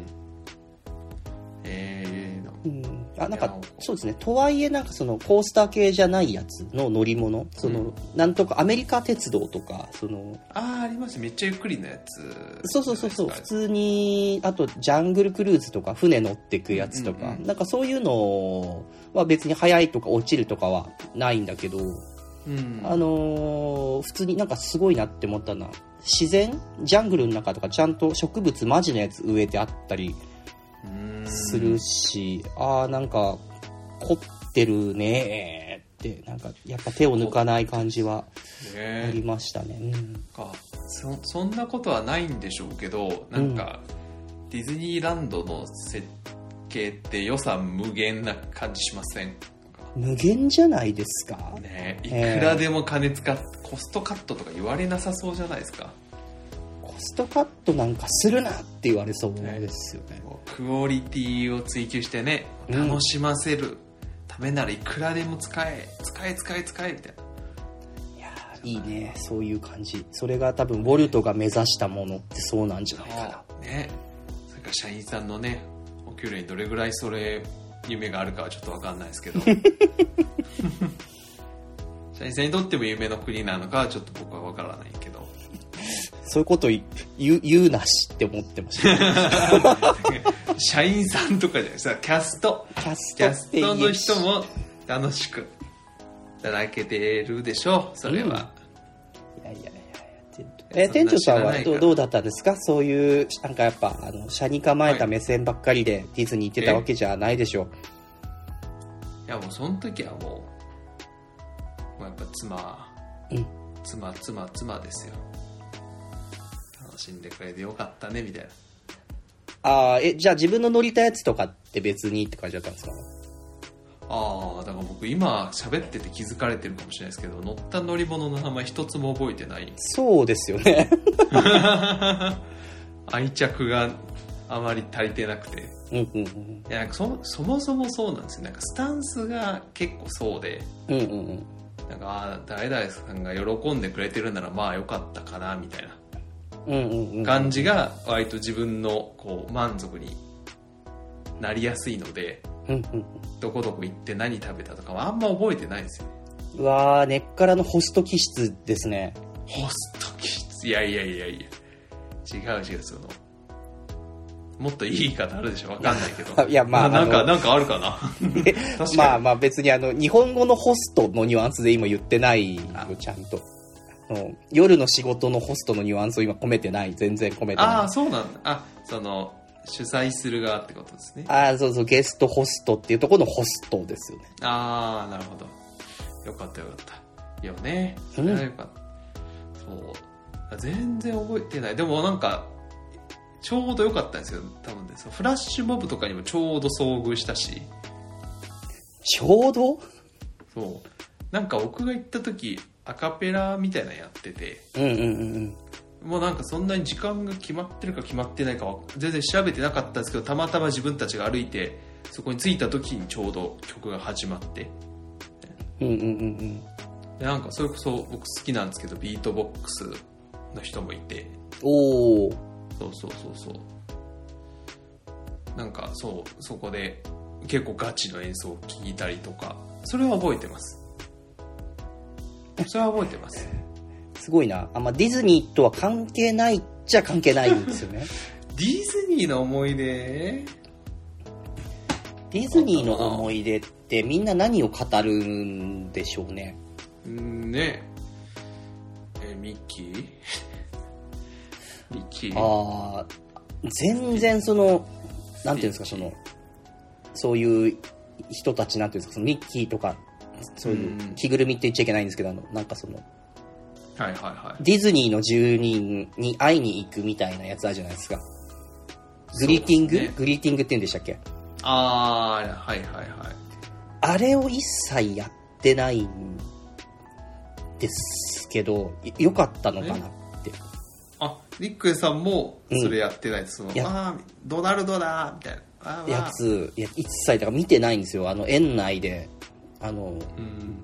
えー、 うんあなんかそうですね。とはいえなんかそのコースター系じゃないやつの乗り物、その、うん、なんとかアメリカ鉄道とかそのあああります、めっちゃゆっくりなやつ。 そうそうそうそう、普通にあとジャングルクルーズとか船乗ってくやつとか、うんうんうん、なんかそういうのは別に速いとか落ちるとかはないんだけど、うん、あのー、普通になんかすごいなって思ったのは自然ジャングルの中とかちゃんと植物マジのやつ植えてあったりするし、ああなんか凝ってるねってなんかやっぱ手を抜かない感じはありましたね。うん、 か そ, そんなことはないんでしょうけど、なんか、うん、ディズニーランドの設計って予算無限な感じしません？ 無限じゃないですかね。いくらでも金使って、えー、コストカットとか言われなさそうじゃないですか。 コストカットなんかするなって言われそうですよね。 クオリティを追求してね、楽しませるためならいくらでも使え使え使え使えみたいな。 いやいいね、そういう感じ。それが多分ウォルトが目指したものってそうなんじゃないかな。 ね、それから社員さんのねお給料にどれぐらいそれ夢があるかはちょっと分かんないですけど社員さんにとっても夢の国なのかはちょっと僕は分からないけど、 そういうこと言 う, 言うなしって思ってました、 ね、社員さんとかじゃないさ、キャストキャストキャストの人も楽しくいただけてるでしょう、それは、 うん、いやいやいやえ店長さんは ど, どうだったんですか。そういうなんかやっぱあの車に構えた目線ばっかりでディズニー行ってたわけじゃないでしょう。 いやもうその時はもやっぱ妻、 うん、 妻妻妻ですよ。楽しんでくれてよかったねみたいな。 ああ、え、じゃあ自分の乗りたやつとかって別にって感じだったんですか？ ああ、だから僕今喋ってて気づかれてるかもしれないですけど、乗った乗り物の名前一つも覚えてない。 そうですよね。 愛着があまり足りてなくて、 うんうんうん、 いやなんか そ, そもそもそうなんですよ。なんかスタンスが結構そうで、 うんうんうん、 なんかあ誰々さんが喜んでくれてるならまあよかったかなみたいな感じが割と自分のこう満足になりやすいので、 うんうんうん、 どこどこ行って何食べたとかはあんま覚えてないんですよ。 うわー、根っからのホスト気質ですね。 ホスト気質、いやいやいやいや、違う違う、そのもっといい言い方あるでしょ、わかんないけど。 いやまあなんかなんかあるかな。 確かにまあまあ別にあの日本語のホストのニュアンスで今言ってないよ、ちゃんと。夜の仕事のホストのニュアンスを今込めてない、全然込めてない。 ああ、そうなんだ。あ、その主催する側ってことですね。 ああ、そうそう、ゲストホストっていうところのホストですよね。 ああ、なるほど。よかったよかった。よね。それはよかった。うん、そう。全然覚えてない。でもなんかちょうどよかったんですよ。多分ね、フラッシュモブとかにもちょうど遭遇したし。 ちょうど？ そう。なんか僕が行った時アカペラみたいなのやってて、 うんうんうんうんもうなんかそんなに時間が決まってるか決まってないかは全然調べてなかったんですけど、たまたま自分たちが歩いてそこに着いた時にちょうど曲が始まって、 うんうんうんうん、 でなんかそれこそ僕好きなんですけどビートボックスの人もいて、 おー、 そうそうそうそう、なんかそうそこで結構ガチの演奏を聴いたりとか、それは覚えてます。それは覚えてます。 すごいな。あんまディズニーとは関係ないっちゃ関係ないんですよね。 ディズニーの思い出？ ディズニーの思い出ってみんな何を語るんでしょうね。 んねえ、ミッキーミッキーああ、全然そのなんていうんですか、そのそういう人たち、なんていうんですか、そのミッキーとかそういう着ぐるみって言っちゃいけないんですけど、あのなんかそのはいはいはい、 ディズニーの住人に会いに行くみたいなやつあるじゃないですか。グリーティング、ね、グリーティングって言うんでしたっけ？ ああ、はいはいはい。 あれを一切やってないんですけど、よかったのかなって。 あ、リックさんもそれやってないです、うん、そのあドナルドだみたいなあやつ、いや一切だから見てないんですよ。あの園内であの、うん、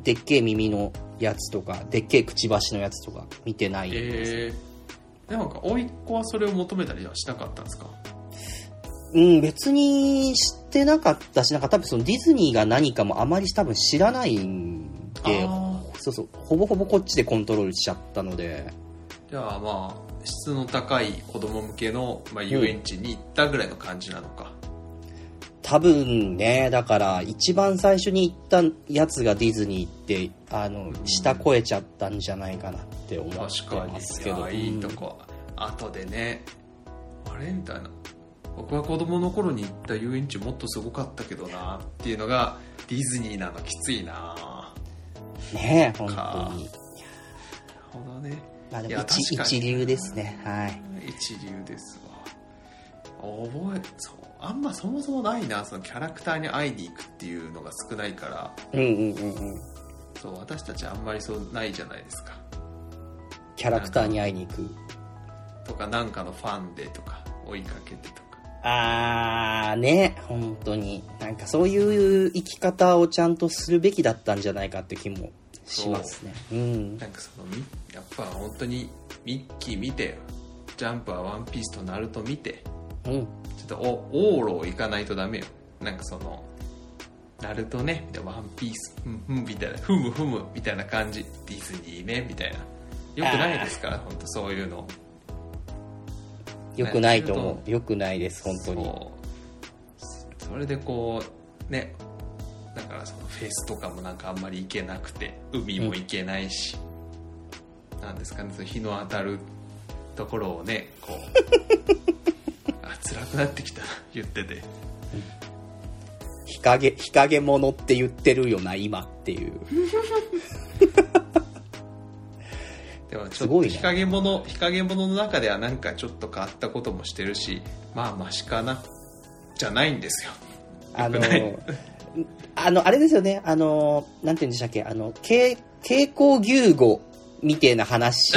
でっけえ耳のやつとかでっけえくちばしのやつとか見てないんです。 えー、でもなんか甥っ子はそれを求めたりはしなかったんですか？ うん、別に知ってなかったし、なんか多分そのディズニーが何かもあまり多分知らないんで、そうそう、ほぼほぼこっちでコントロールしちゃったので。 じゃあまあ質の高い子供向けの、まあ、遊園地に行ったぐらいの感じなのか、うん、 多分ね。だから一番最初に行ったやつがディズニーってあの下越えちゃったんじゃないかなって思ってますけど。 確かにいいとこ、うん、後でねあれみたいな、僕は子供の頃に行った遊園地もっとすごかったけどなっていうのがディズニーなのきついなねえ、本当に。なるほどね。 まあでも 一, 一流ですね。はい。 一流ですわ。覚えそうあんまそもそもないな、そのキャラクターに会いに行くっていうのが少ないから。 うんうんうんうん。 そう私たちあんまりそうないじゃないですか。 キャラクターに会いに行くとか、なんかのファンでとか追いかけてとか。 あーね、本当になんかそういう生き方をちゃんとするべきだったんじゃないかって気もしますね。う、うん、 なんかそのやっぱ本当にミッキー見て、ジャンプはワンピースとナルト見て、うん、ちょっとお往路行かないとダメよ。なんかそのナルトね、ワンピースふんふんみたいな、ふむふむみたいな感じ、ディズニーねみたいな、よくないですから本当そういうの。 よくないと思う。よくないです本当に。そ, それでこうね、だからそのフェスとかもなんかあんまり行けなくて、海も行けないし、うん、なんですかね、その日の当たるところをねこうあ辛くなってきた言ってて、 日陰日陰者って言ってるよな今っていうでもちょっと日陰者、日陰者の中ではなんかちょっと変わったこともしてるし、まあマシかなじゃないんですよ。 あのあのあれですよね、あのなんて言うんでしたっけ、あの蛍光牛語みたいな話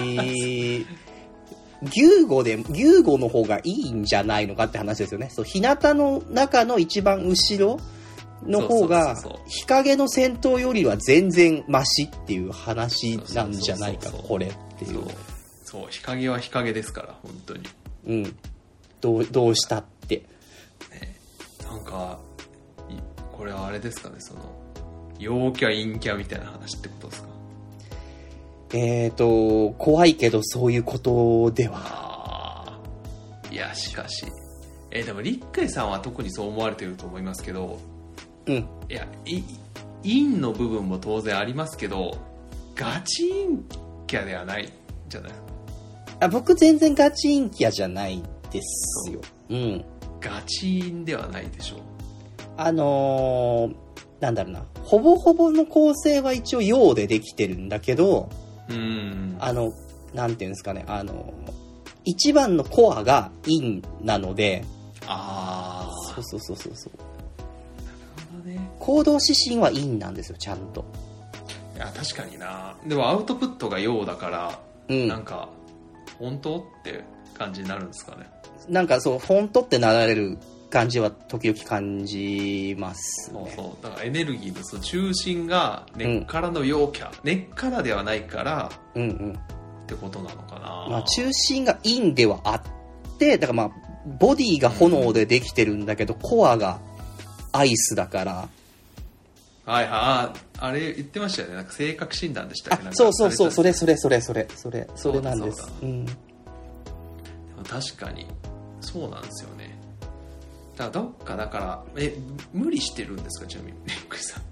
牛語で牛語の方がいいんじゃないのかって話ですよね。そう、日向の中の一番後ろの方が日陰の戦闘よりは全然マシっていう話なんじゃないかこれっていう。 そうそう、日陰は日陰ですから本当に。 うん。どうどうしたって。 ね、なんかこれはあれですかね、その陽キャ陰キャみたいな話ってことですか。 えーと怖いけどそういうことでは。 あいやしかし、えー、でもリックエさんは特にそう思われてると思いますけど。 うん、 いや陰の部分も当然ありますけどガチ陰キャではないじゃないですか。 あ、僕全然ガチ陰キャじゃないですよ。うん。 ガチ陰ではないでしょう。 あのー、なんだろうな、ほぼほぼの構成は一応陽でできてるんだけど、 うーん、 あのなんていうんですかね、あの一番のコアが陰なので、 ああ、そうそうそうそうそう。 ね、 行動指針は陰なんですよ、ちゃんと。 いや確かにな。でもアウトプットが陽だから、うん、なんか本当って感じになるんですかね。 なんかそう本当ってなられる感じは時々感じますね。 そうそう、だからエネルギーのその中心が根っからの陽キャ、うん、根っからではないから、 うんうん、 ってことなのかな。 まあ、中心が陰ではあって、だからまあボディが炎でできてるんだけど、うん、コアがアイスだから。 はいはい、あれ言ってましたよね、なんか性格診断でしたっけ。なんかそうそうそう、それそれそれそれそれそれなんです。うん、でも確かにそうなんですよね。だからどっかだからえ無理してるんですか、ちなみにネックさんって。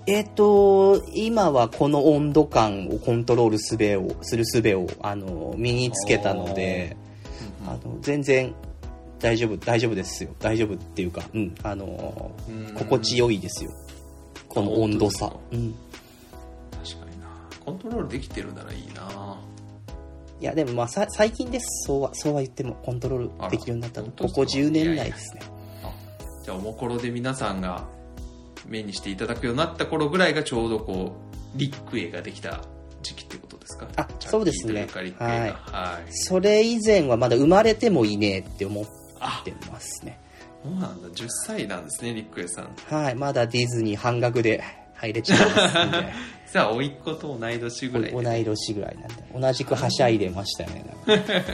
えっと今はこの温度感をコントロールすべをする術をあの身につけたので、あの全然大丈夫大丈夫ですよ。大丈夫っていうか、うん、あの心地よいですよ、この温度差。うん、 確かにな、コントロールできてるならいいな。 いやでもまあさ最近です。そうはそうは言ってもコントロールできるようになったのここじゅうねん来ですね。 いやいや、あ、じゃあおもころで皆さんが目にしていただくようになった頃ぐらいがちょうどこうリックエができた時期ってことですか。 あ、そうですね。 はい、 はい、それ以前はまだ生まれてもいねえって思ってますね。 そうなんだ、じゅっさいなんですね、リックエさん。 はい、まだディズニー半額で入れちゃいますんで。 さあ、甥っ子と同い年ぐらいで。 同い年ぐらいなんで、同じくはしゃいでましたよね。 なるほどな。い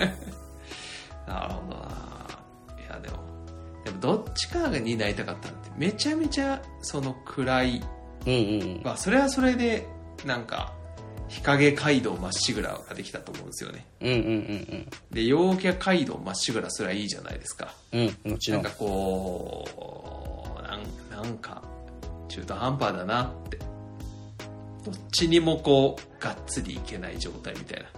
やでも、でもどっちかになりたかったんで、めちゃめちゃその暗い、 うんうん、 まあそれはそれでなんか日陰街道まっしぐらができたと思うんですよね。 うんうんうんうん。 で、陽キャ街道まっしぐらすらいいじゃないですか。 うん、もちろん。 なんかこう、なんなんか中途半端だなって。どっちにもこうがっつりいけない状態みたいな。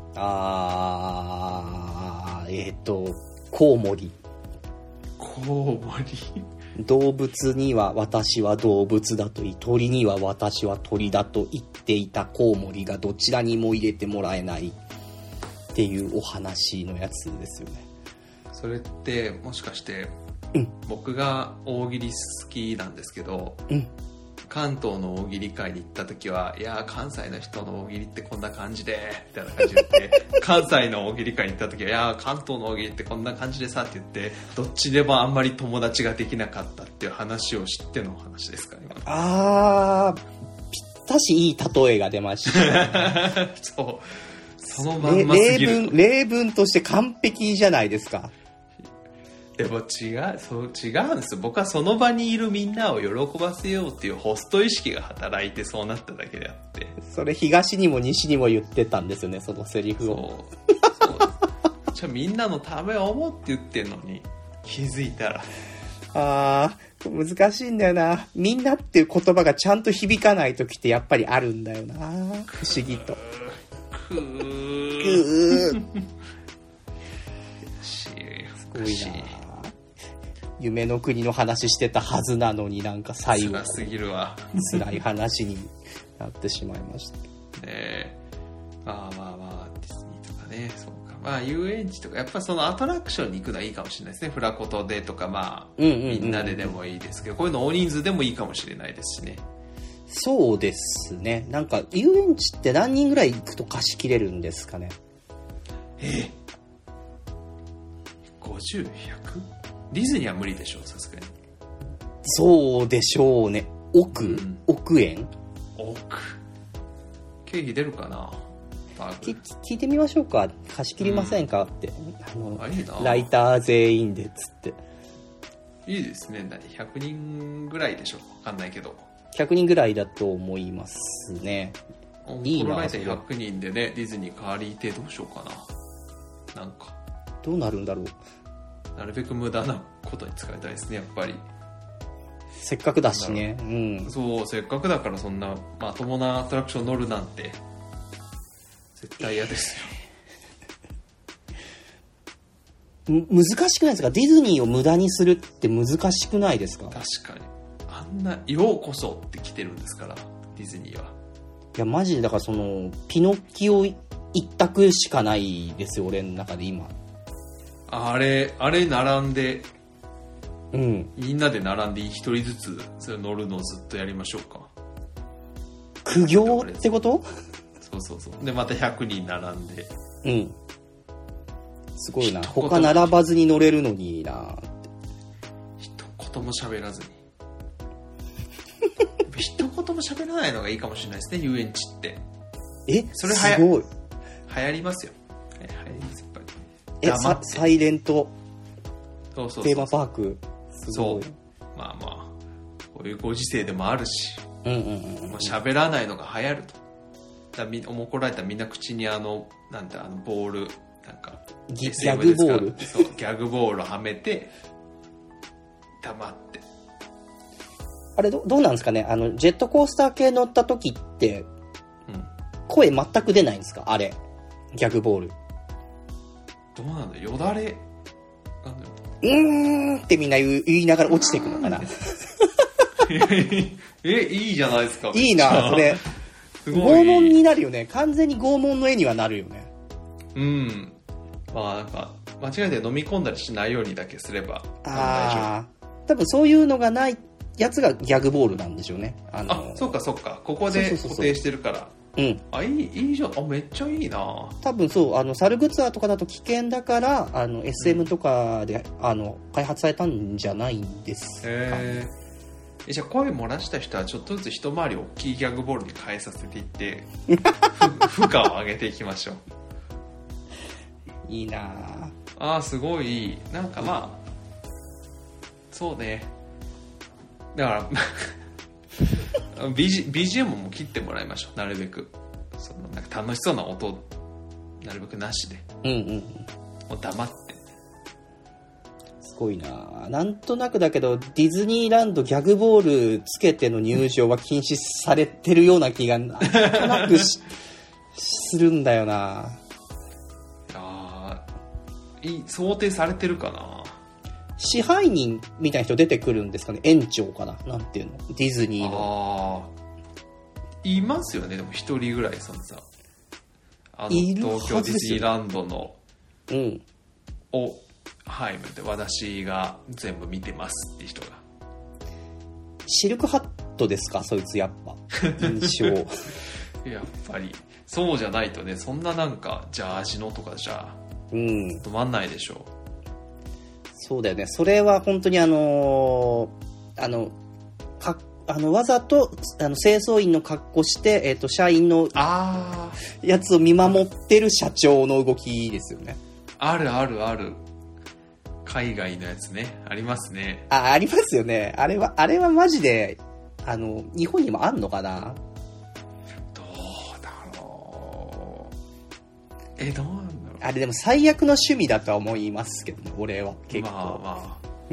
あー、えっとコウモリ。 コウモリ。 動物には私は動物だと言い、鳥には私は鳥だと言っていたコウモリがどちらにも入れてもらえないっていうお話のやつですよね。 それってもしかして、 うん、僕が大喜利好きなんですけど、 うん、 関東の大喜利会に行った時は、いや関西の人の大喜利ってこんな感じでみたいな感じで言って関西の大喜利会に行った時は、いや関東の大喜利ってこんな感じでさって言って、どっちでもあんまり友達ができなかったっていう話を知っての話ですかね。 あー、ぴったしいい例えが出ました、ね、 そう、そのまんますぎる。 例文、例文として完璧じゃないですか。 でも違う、そう違うんですよ。僕はその場にいるみんなを喜ばせようっていうホスト意識が働いてそうなっただけであって。 それ東にも西にも言ってたんですよね、そのセリフを。 そう。そうじゃあみんなのためを思って言ってんのに気づいたら。 あー、難しいんだよな。みんなっていう言葉がちゃんと響かない時ってやっぱりあるんだよな。不思議と。 くー。 くー。 すごいな。夢の国の話してたはずなのに、なんか最後辛すぎるわ。 辛い話になってしまいました。 ねえ、 ああまあまあディズニーとかね、そうか、まあ遊園地とかやっぱそのアトラクションに行くのはいいかもしれないですね。フラコトでとか、まあ、うんうんうんうん、みんなででもいいですけど、こういうの大人数でもいいかもしれないですしね。 そうですね。なんか遊園地って何人ぐらい行くと貸し切れるんですかね。 えごじゅう、ひゃく？ ディズニーは無理でしょう、さすがに。 そうでしょうね。億、うん、億円億経費出るかな。 聞, 聞いてみましょうか。貸し切りませんか、うん、ってあのあいいな、 ライター全員でっつって。 いいですね。ひゃくにんぐらいでしょう、分かんないけどひゃくにんぐらいだと思いますね。 いいな。ひゃくにんでねディズニー借りてどうしようかな。なんかどうなるんだろう。 なるべく無駄なことに使いたいですね、やっぱり。 せっかくだしね。うん。 そう、せっかくだからそんなまともなアトラクション乗るなんて絶対嫌ですよ。難しくないですか？ディズニーを無駄にするって難しくないですか？ 確かに。あんなようこそって来てるんですからディズニーは。 いやマジでだからそのピノキオ一択しかないですよ、俺の中で今。 あれあれ並んで、 うん、 みんなで並んで一人ずつそれ乗るのをずっとやりましょうか。 苦行ってこと？ そうそうそう。でまたひゃくにん並んで、 うん、すごいな。他並ばずに乗れるのにな。 一言も喋らずに一言も喋らないのがいいかもしれないですね、遊園地って。 え、 それすごい流行りますよ。流行りますやっぱり。 え、サ, サイレントそうそうそうテーマパーク。すごい。 そう、まあまあこういうご時世でもあるし、 うんうんうん、 まあ、喋らないのが流行ると。だみ怒られたらみんな口にあのなんてあのボールなんかギ, ギャグボールそうギャグボールはめて黙って。 あれ ど, どうなんですかね、あのジェットコースター系乗った時って、うん、声全く出ないんですか、あれギャグボール。 どうなんだよだれなんだうーんってみんな 言, 言いながら落ちていくのかなえいいじゃないですか。 いいなそれ拷問になるよね。完全に拷問の絵にはなるよね。 うん。まあなんか間違えて飲み込んだりしないようにだけすれば。 ああ。多分そういうのがないやつがギャグボールなんでしょうね。あのー、 あ、そうかそうか。ここで固定してるから。 うん。 あ、いいいいじゃん。あ、めっちゃいいな。 多分そう、あのサルグツアーとかだと危険だからあの エスエム とかで、うん、あの開発されたんじゃないんですか。 へー。じゃあ声漏らした人はちょっとずつ一回り大きいギャグボールに変えさせていって負荷を上げていきましょう。 いいなああ、すごいいい。なんかまあ、うん、そうね。だからビージーエム も切ってもらいましょう、なるべく。そのなんか楽しそうな音なるべくなしで、 うんうん、 もう黙って。 すごいな。なんとなくだけどディズニーランドギャグボールつけての入場は禁止されてるような気がなんとなくしするんだよな。 あい想定されてるかな。 支配人みたいな人出てくるんですかね。園長かな、なんていうの、ディズニーの。 あいますよね。でも一人ぐらいそのさあの東京ディズニーランドのうんをはい、私が全部見てますって人が。 シルクハットですか、そいつ。やっぱ印象やっぱりそうじゃないとね、そんななんかジャージのとかじゃうん止まんないでしょう。 そうだよね。それは本当にあのー、あのかあのわざとあの清掃員の格好して、えーと、社員のやつを見守ってる社長の動きですよね。 あるあるある。海外のやつね、ありますね。 あ、ありますよね。あれはあれはマジであの日本にもあんのかな。 どうだろう。え、どうなんだろう。 あれでも最悪の趣味だとは思いますけどね、俺は結構。 まあまあ、 うん、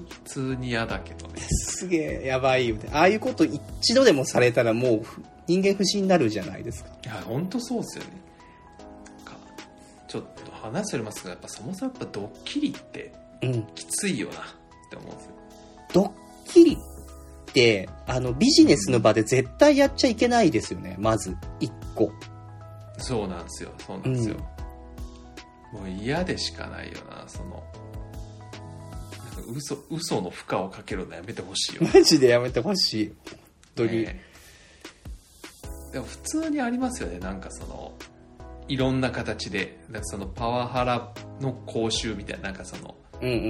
普通に嫌だけどね。 すげえやばいよね。ああいうこと一度でもされたらもう人間不信になるじゃないですか。 いや本当そうですよね。なんかちょっと話それますが、やっぱそもそもやっぱドッキリってきついよなって思うんですよ。 ドッキリってあのビジネスの場で絶対やっちゃいけないですよね。まず一個そうなんですよそうなんですよ、うん、もう嫌でしかないよな。そのなんか嘘嘘の負荷をかけるのやめてほしいよ。 マジでやめてほしい本当に、 ね、でも普通にありますよね。なんかそのいろんな形でなんかそのパワハラの講習みたいな、なんかその、 うんうんうんうん、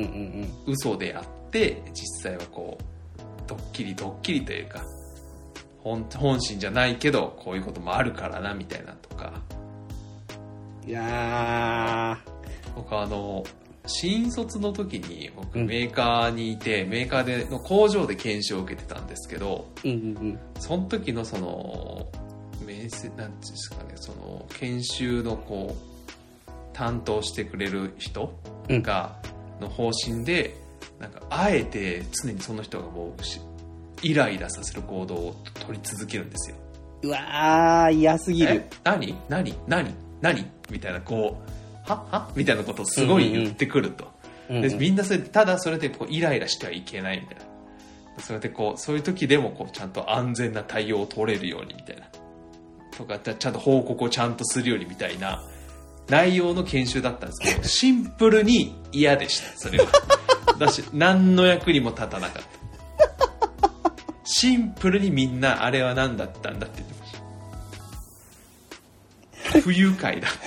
嘘であって実際はこうドッキリドッキリというか 本, 本心じゃないけどこういうこともあるからなみたいなとか。 いや僕あの新卒の時に僕メーカーにいて、うん、メーカーでの工場で研修を受けてたんですけど、 うんうんうん、 その時のその面接なんていうんですかね、その研修のこう担当してくれる人が、うん、の方針でなんかあえて常にその人がもうイライラさせる行動を取り続けるんですよ。 うわー嫌すぎる。 え何何何何みたいなこうははみたいなことをすごい言ってくると、うんうん、でみんなそれただそれでこうイライラしてはいけないみたいな、それでこうそういう時でもこうちゃんと安全な対応を取れるようにみたいなとか、ちゃんと報告をちゃんとするようにみたいな内容の研修だったんですけど、シンプルに嫌でした。それはだし何の役にも立たなかった。シンプルにみんなあれは何だったんだって言ってました。不愉快だ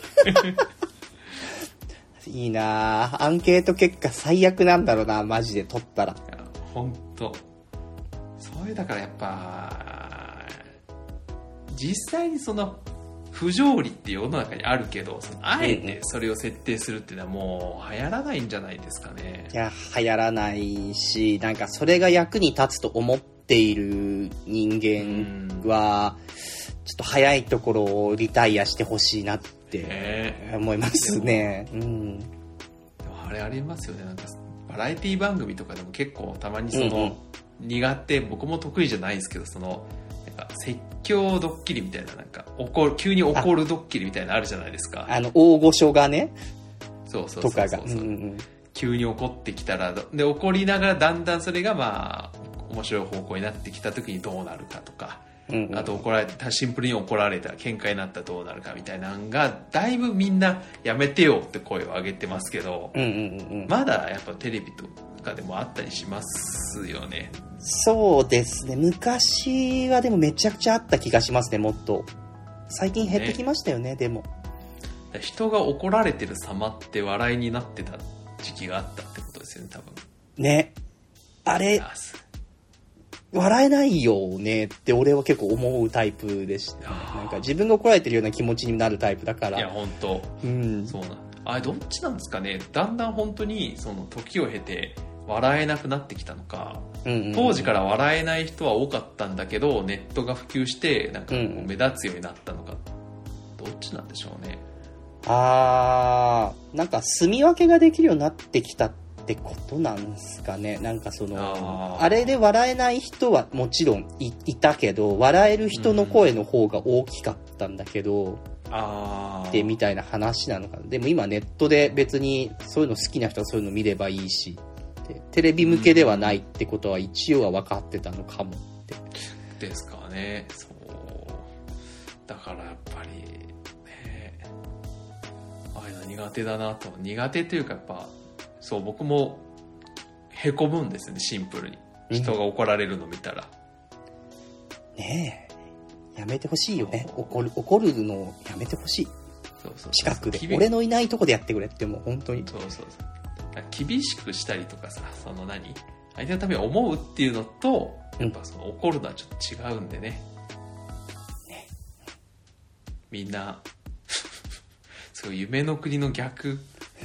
っていいなアンケート結果最悪なんだろうなマジで取ったら。 本当そういうだからやっぱ実際にその不条理って世の中にあるけど、そのあえてそれを設定するっていうのはもう流行らないんじゃないですかね。 いや流行らないし、なんかそれが役に立つと思っている人間はちょっと早いところをリタイアしてほしいなって思いますね。うん、でもあれありますよね。なんかバラエティ番組とかでも結構たまにその苦手、うんうん、僕も得意じゃないですけど、そのなんか説教ドッキリみたいな、なんか怒る急に怒るドッキリみたいなのあるじゃないですか。 あの大御所がね、 そうそうそうそうそう、 とかが、うんうん、 急に怒ってきたらで怒りながらだんだんそれがまあ面白い方向になってきた時にどうなるかとか、うんうん、あと怒られたシンプルに怒られたら喧嘩になったらどうなるかみたいなのがだいぶみんなやめてよって声を上げてますけど、うんうんうん、まだやっぱテレビとかでもあったりしますよね。 そうですね、昔はでもめちゃくちゃあった気がしますね。もっと最近減ってきましたよね。ね、でも人が怒られてる様って笑いになってた時期があったってことですよね、多分ね。あれ笑えないよねって俺は結構思うタイプでした、ね、なんか自分が怒られてるような気持ちになるタイプだから。 いや本当、うん、そうなんあれどっちなんですかね。だんだん本当にその時を経て笑えなくなってきたのか、うんうんうん、当時から笑えない人は多かったんだけどネットが普及してなんか目立つようになったのか、うん、どっちなんでしょうね。 あー、なんか住み分けができるようになってきたってことなんですかね。なんかその あ, あれで笑えない人はもちろん い, いたけど笑える人の声の方が大きかったんだけど、うん、あでみたいな話なのかな。でも今ネットで別にそういうの好きな人はそういうの見ればいいし、テレビ向けではないってことは一応は分かってたのかもってですかね。そうだからやっぱりね、ああいうの苦手だなと。苦手というかやっぱそう僕もへこむんですよね、シンプルに人が怒られるの見たら、 うん、ねえやめてほしいよね。怒る怒るのをやめてほしい。そうそうそう、近くで俺のいないとこでやってくれってもう本当にそうそうそう、厳しくしたりとかさ、その何相手のために思うっていうのとやっぱその怒るのはちょっと違うんでね、うん、ねみんなそう夢の国の逆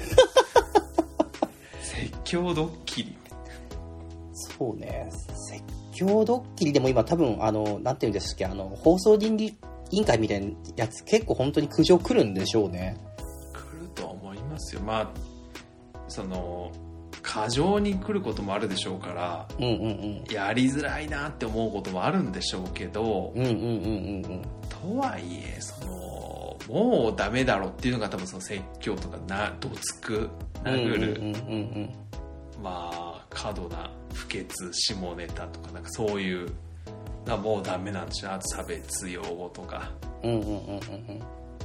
説教ドッキリ。 そうね、説教ドッキリでも今多分あのなんていうんですっけ、あの放送倫理委員会みたいなやつ結構本当に苦情来るんでしょうね。 来ると思いますよ。まあその過剰に来ることもあるでしょうから、うんうんうん、やりづらいなって思うこともあるんでしょうけど、うんうんうんうん、とはいえそのもうダメだろっていうのが多分その説教とかなどつく殴る、うんうんうんうん、まあ過度な不潔下ネタとかなんかそういうなもうダメなんでしょう。あと差別用語とか、うんうんうんうん、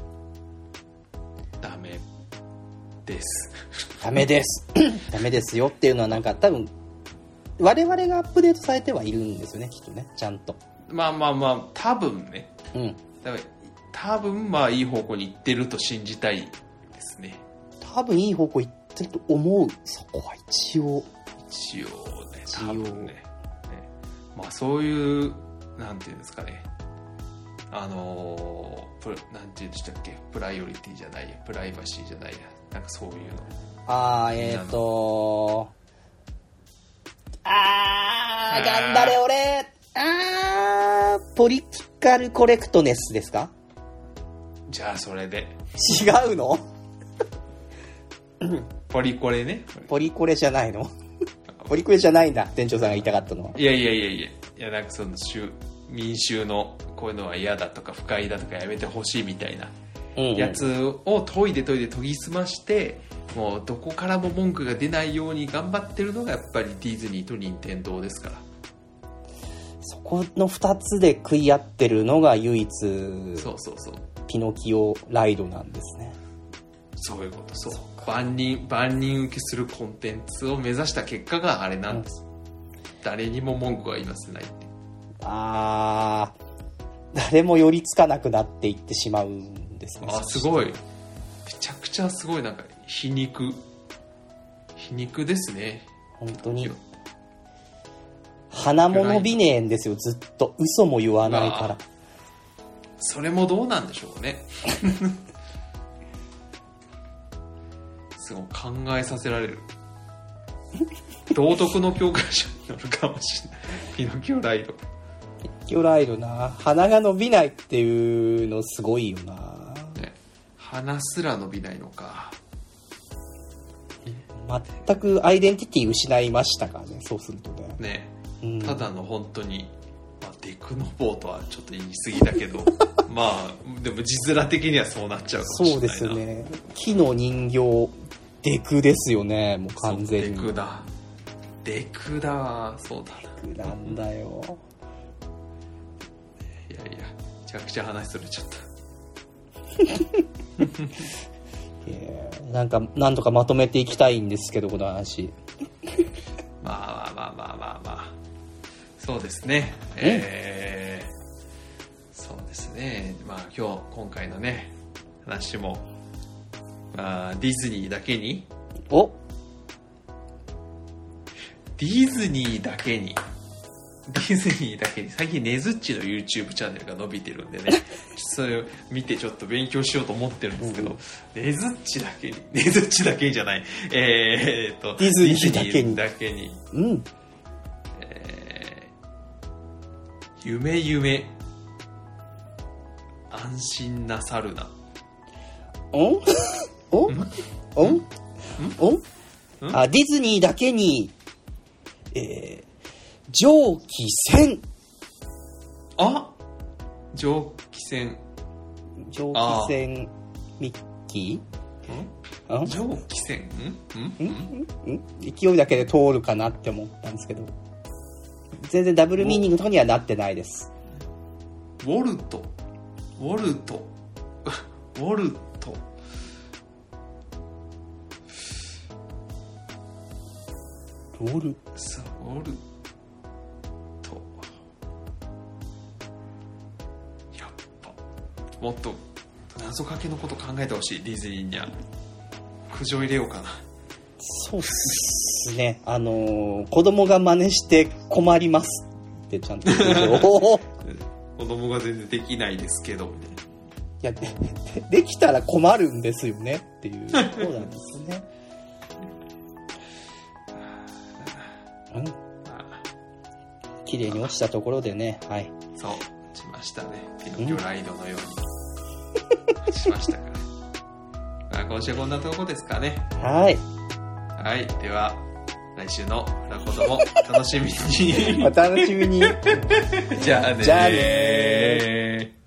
ダメですダメですダメですよっていうのはなんか多分我々がアップデートされてはいるんですよね、きっとね、ちゃんと。 まあまあまあ多分ね、 うん、 多分多分まあいい方向に行ってると信じたいですね。 多分いい方向行ってると思う。そこは一応一応ね、多分ね、ね、まあそういうなんていうんですかね、あのー、プなんていうんでしたっけ、プライオリティじゃないや、プライバシーじゃないや、なんかそういうの。 あーえっ、ー、とあー頑張れ俺あーポリティカルコレクトネスですか。 じゃあそれで違うのポリコレね。 ポリコレじゃないのポリコレじゃないんだ、店長さんが言いたかったのは。 いやいやいやいやいや、なんかその民衆のこういうのは嫌だとか不快だとかやめてほしいみたいなやつを研いで研いで研ぎ澄まして、もうどこからも文句が出ないように頑張ってるのがやっぱりディズニーと任天堂ですから。 そこのふたつで食い合ってるのが唯一、 そうそうそう、 ピノキオライドなんですね。 そういうこと。そう、万人万人受けするコンテンツを目指した結果があれなんです、うん、誰にも文句は言わせないって。 あー、誰も寄りつかなくなっていってしまうんですね。 あ、すごい、めちゃくちゃすごい、なんか皮肉皮肉ですね。 本当に鼻物美年ですよ、ずっと嘘も言わないから。 それもどうなんでしょうねすごい考えさせられる道徳の教科書になるかもしれないピノキオライド。 ピノキオライドな、鼻が伸びないっていうのすごいよな、 ね、鼻すら伸びないのか。 全くアイデンティティ失いましたからね、そうするとね。 ね、 うん、 ただの本当に、まあ、デクノボーとはちょっと言い過ぎだけどまあでも字面的にはそうなっちゃうかもしれないな。 そうですね、木の人形デクですよね、もう完全に。 デクだデクだそうだな、 デクなんだよいやいや、めちゃくちゃ話それちゃったなんかなんとかまとめていきたいんですけど、この話まあまあまあまあまあまあ、そうですね、えー、そうですね、まあ今日今回のね話も、まあ、ディズニーだけにおディズニーだけにディズニーだけに最近ネズッチの YouTube チャンネルが伸びてるんでねそれを見てちょっと勉強しようと思ってるんですけど、うん、ネズッチだけにネズッチだけにじゃないえー、っとディズニーだけにだけに、 うんえー、夢夢安心なさるな。 おんおんおんおんあ、ディズニーだけに、えー、蒸気船。 あ、蒸気船。 蒸気船ミッキー？ん？ 蒸気船？ん？ん？ ん？ん？勢いだけで通るかなって思ったんですけど、全然ダブルミーニングとかにはなってないです。 ウォルト、ウォルト、ウォルト。 ウォルさあ、ウォルト。やっぱもっと謎かけのこと考えてほしい、ディズニーには。苦情入れようかな。 そうっすね、あのー、子供が真似して困りますってちゃんと言う子供が全然できないですけど、ね、 いや で, で, できたら困るんですよねっていうそうなんですねうん、綺麗に落ちたところでね、はい。 そう、落ちましたね。ピノキオライドのように落ちましたから。まあ今週こんなところですかね。 はい。 はい、では来週のラコトも楽しみに。 お楽しみに。 じゃあねー。 じゃあねー。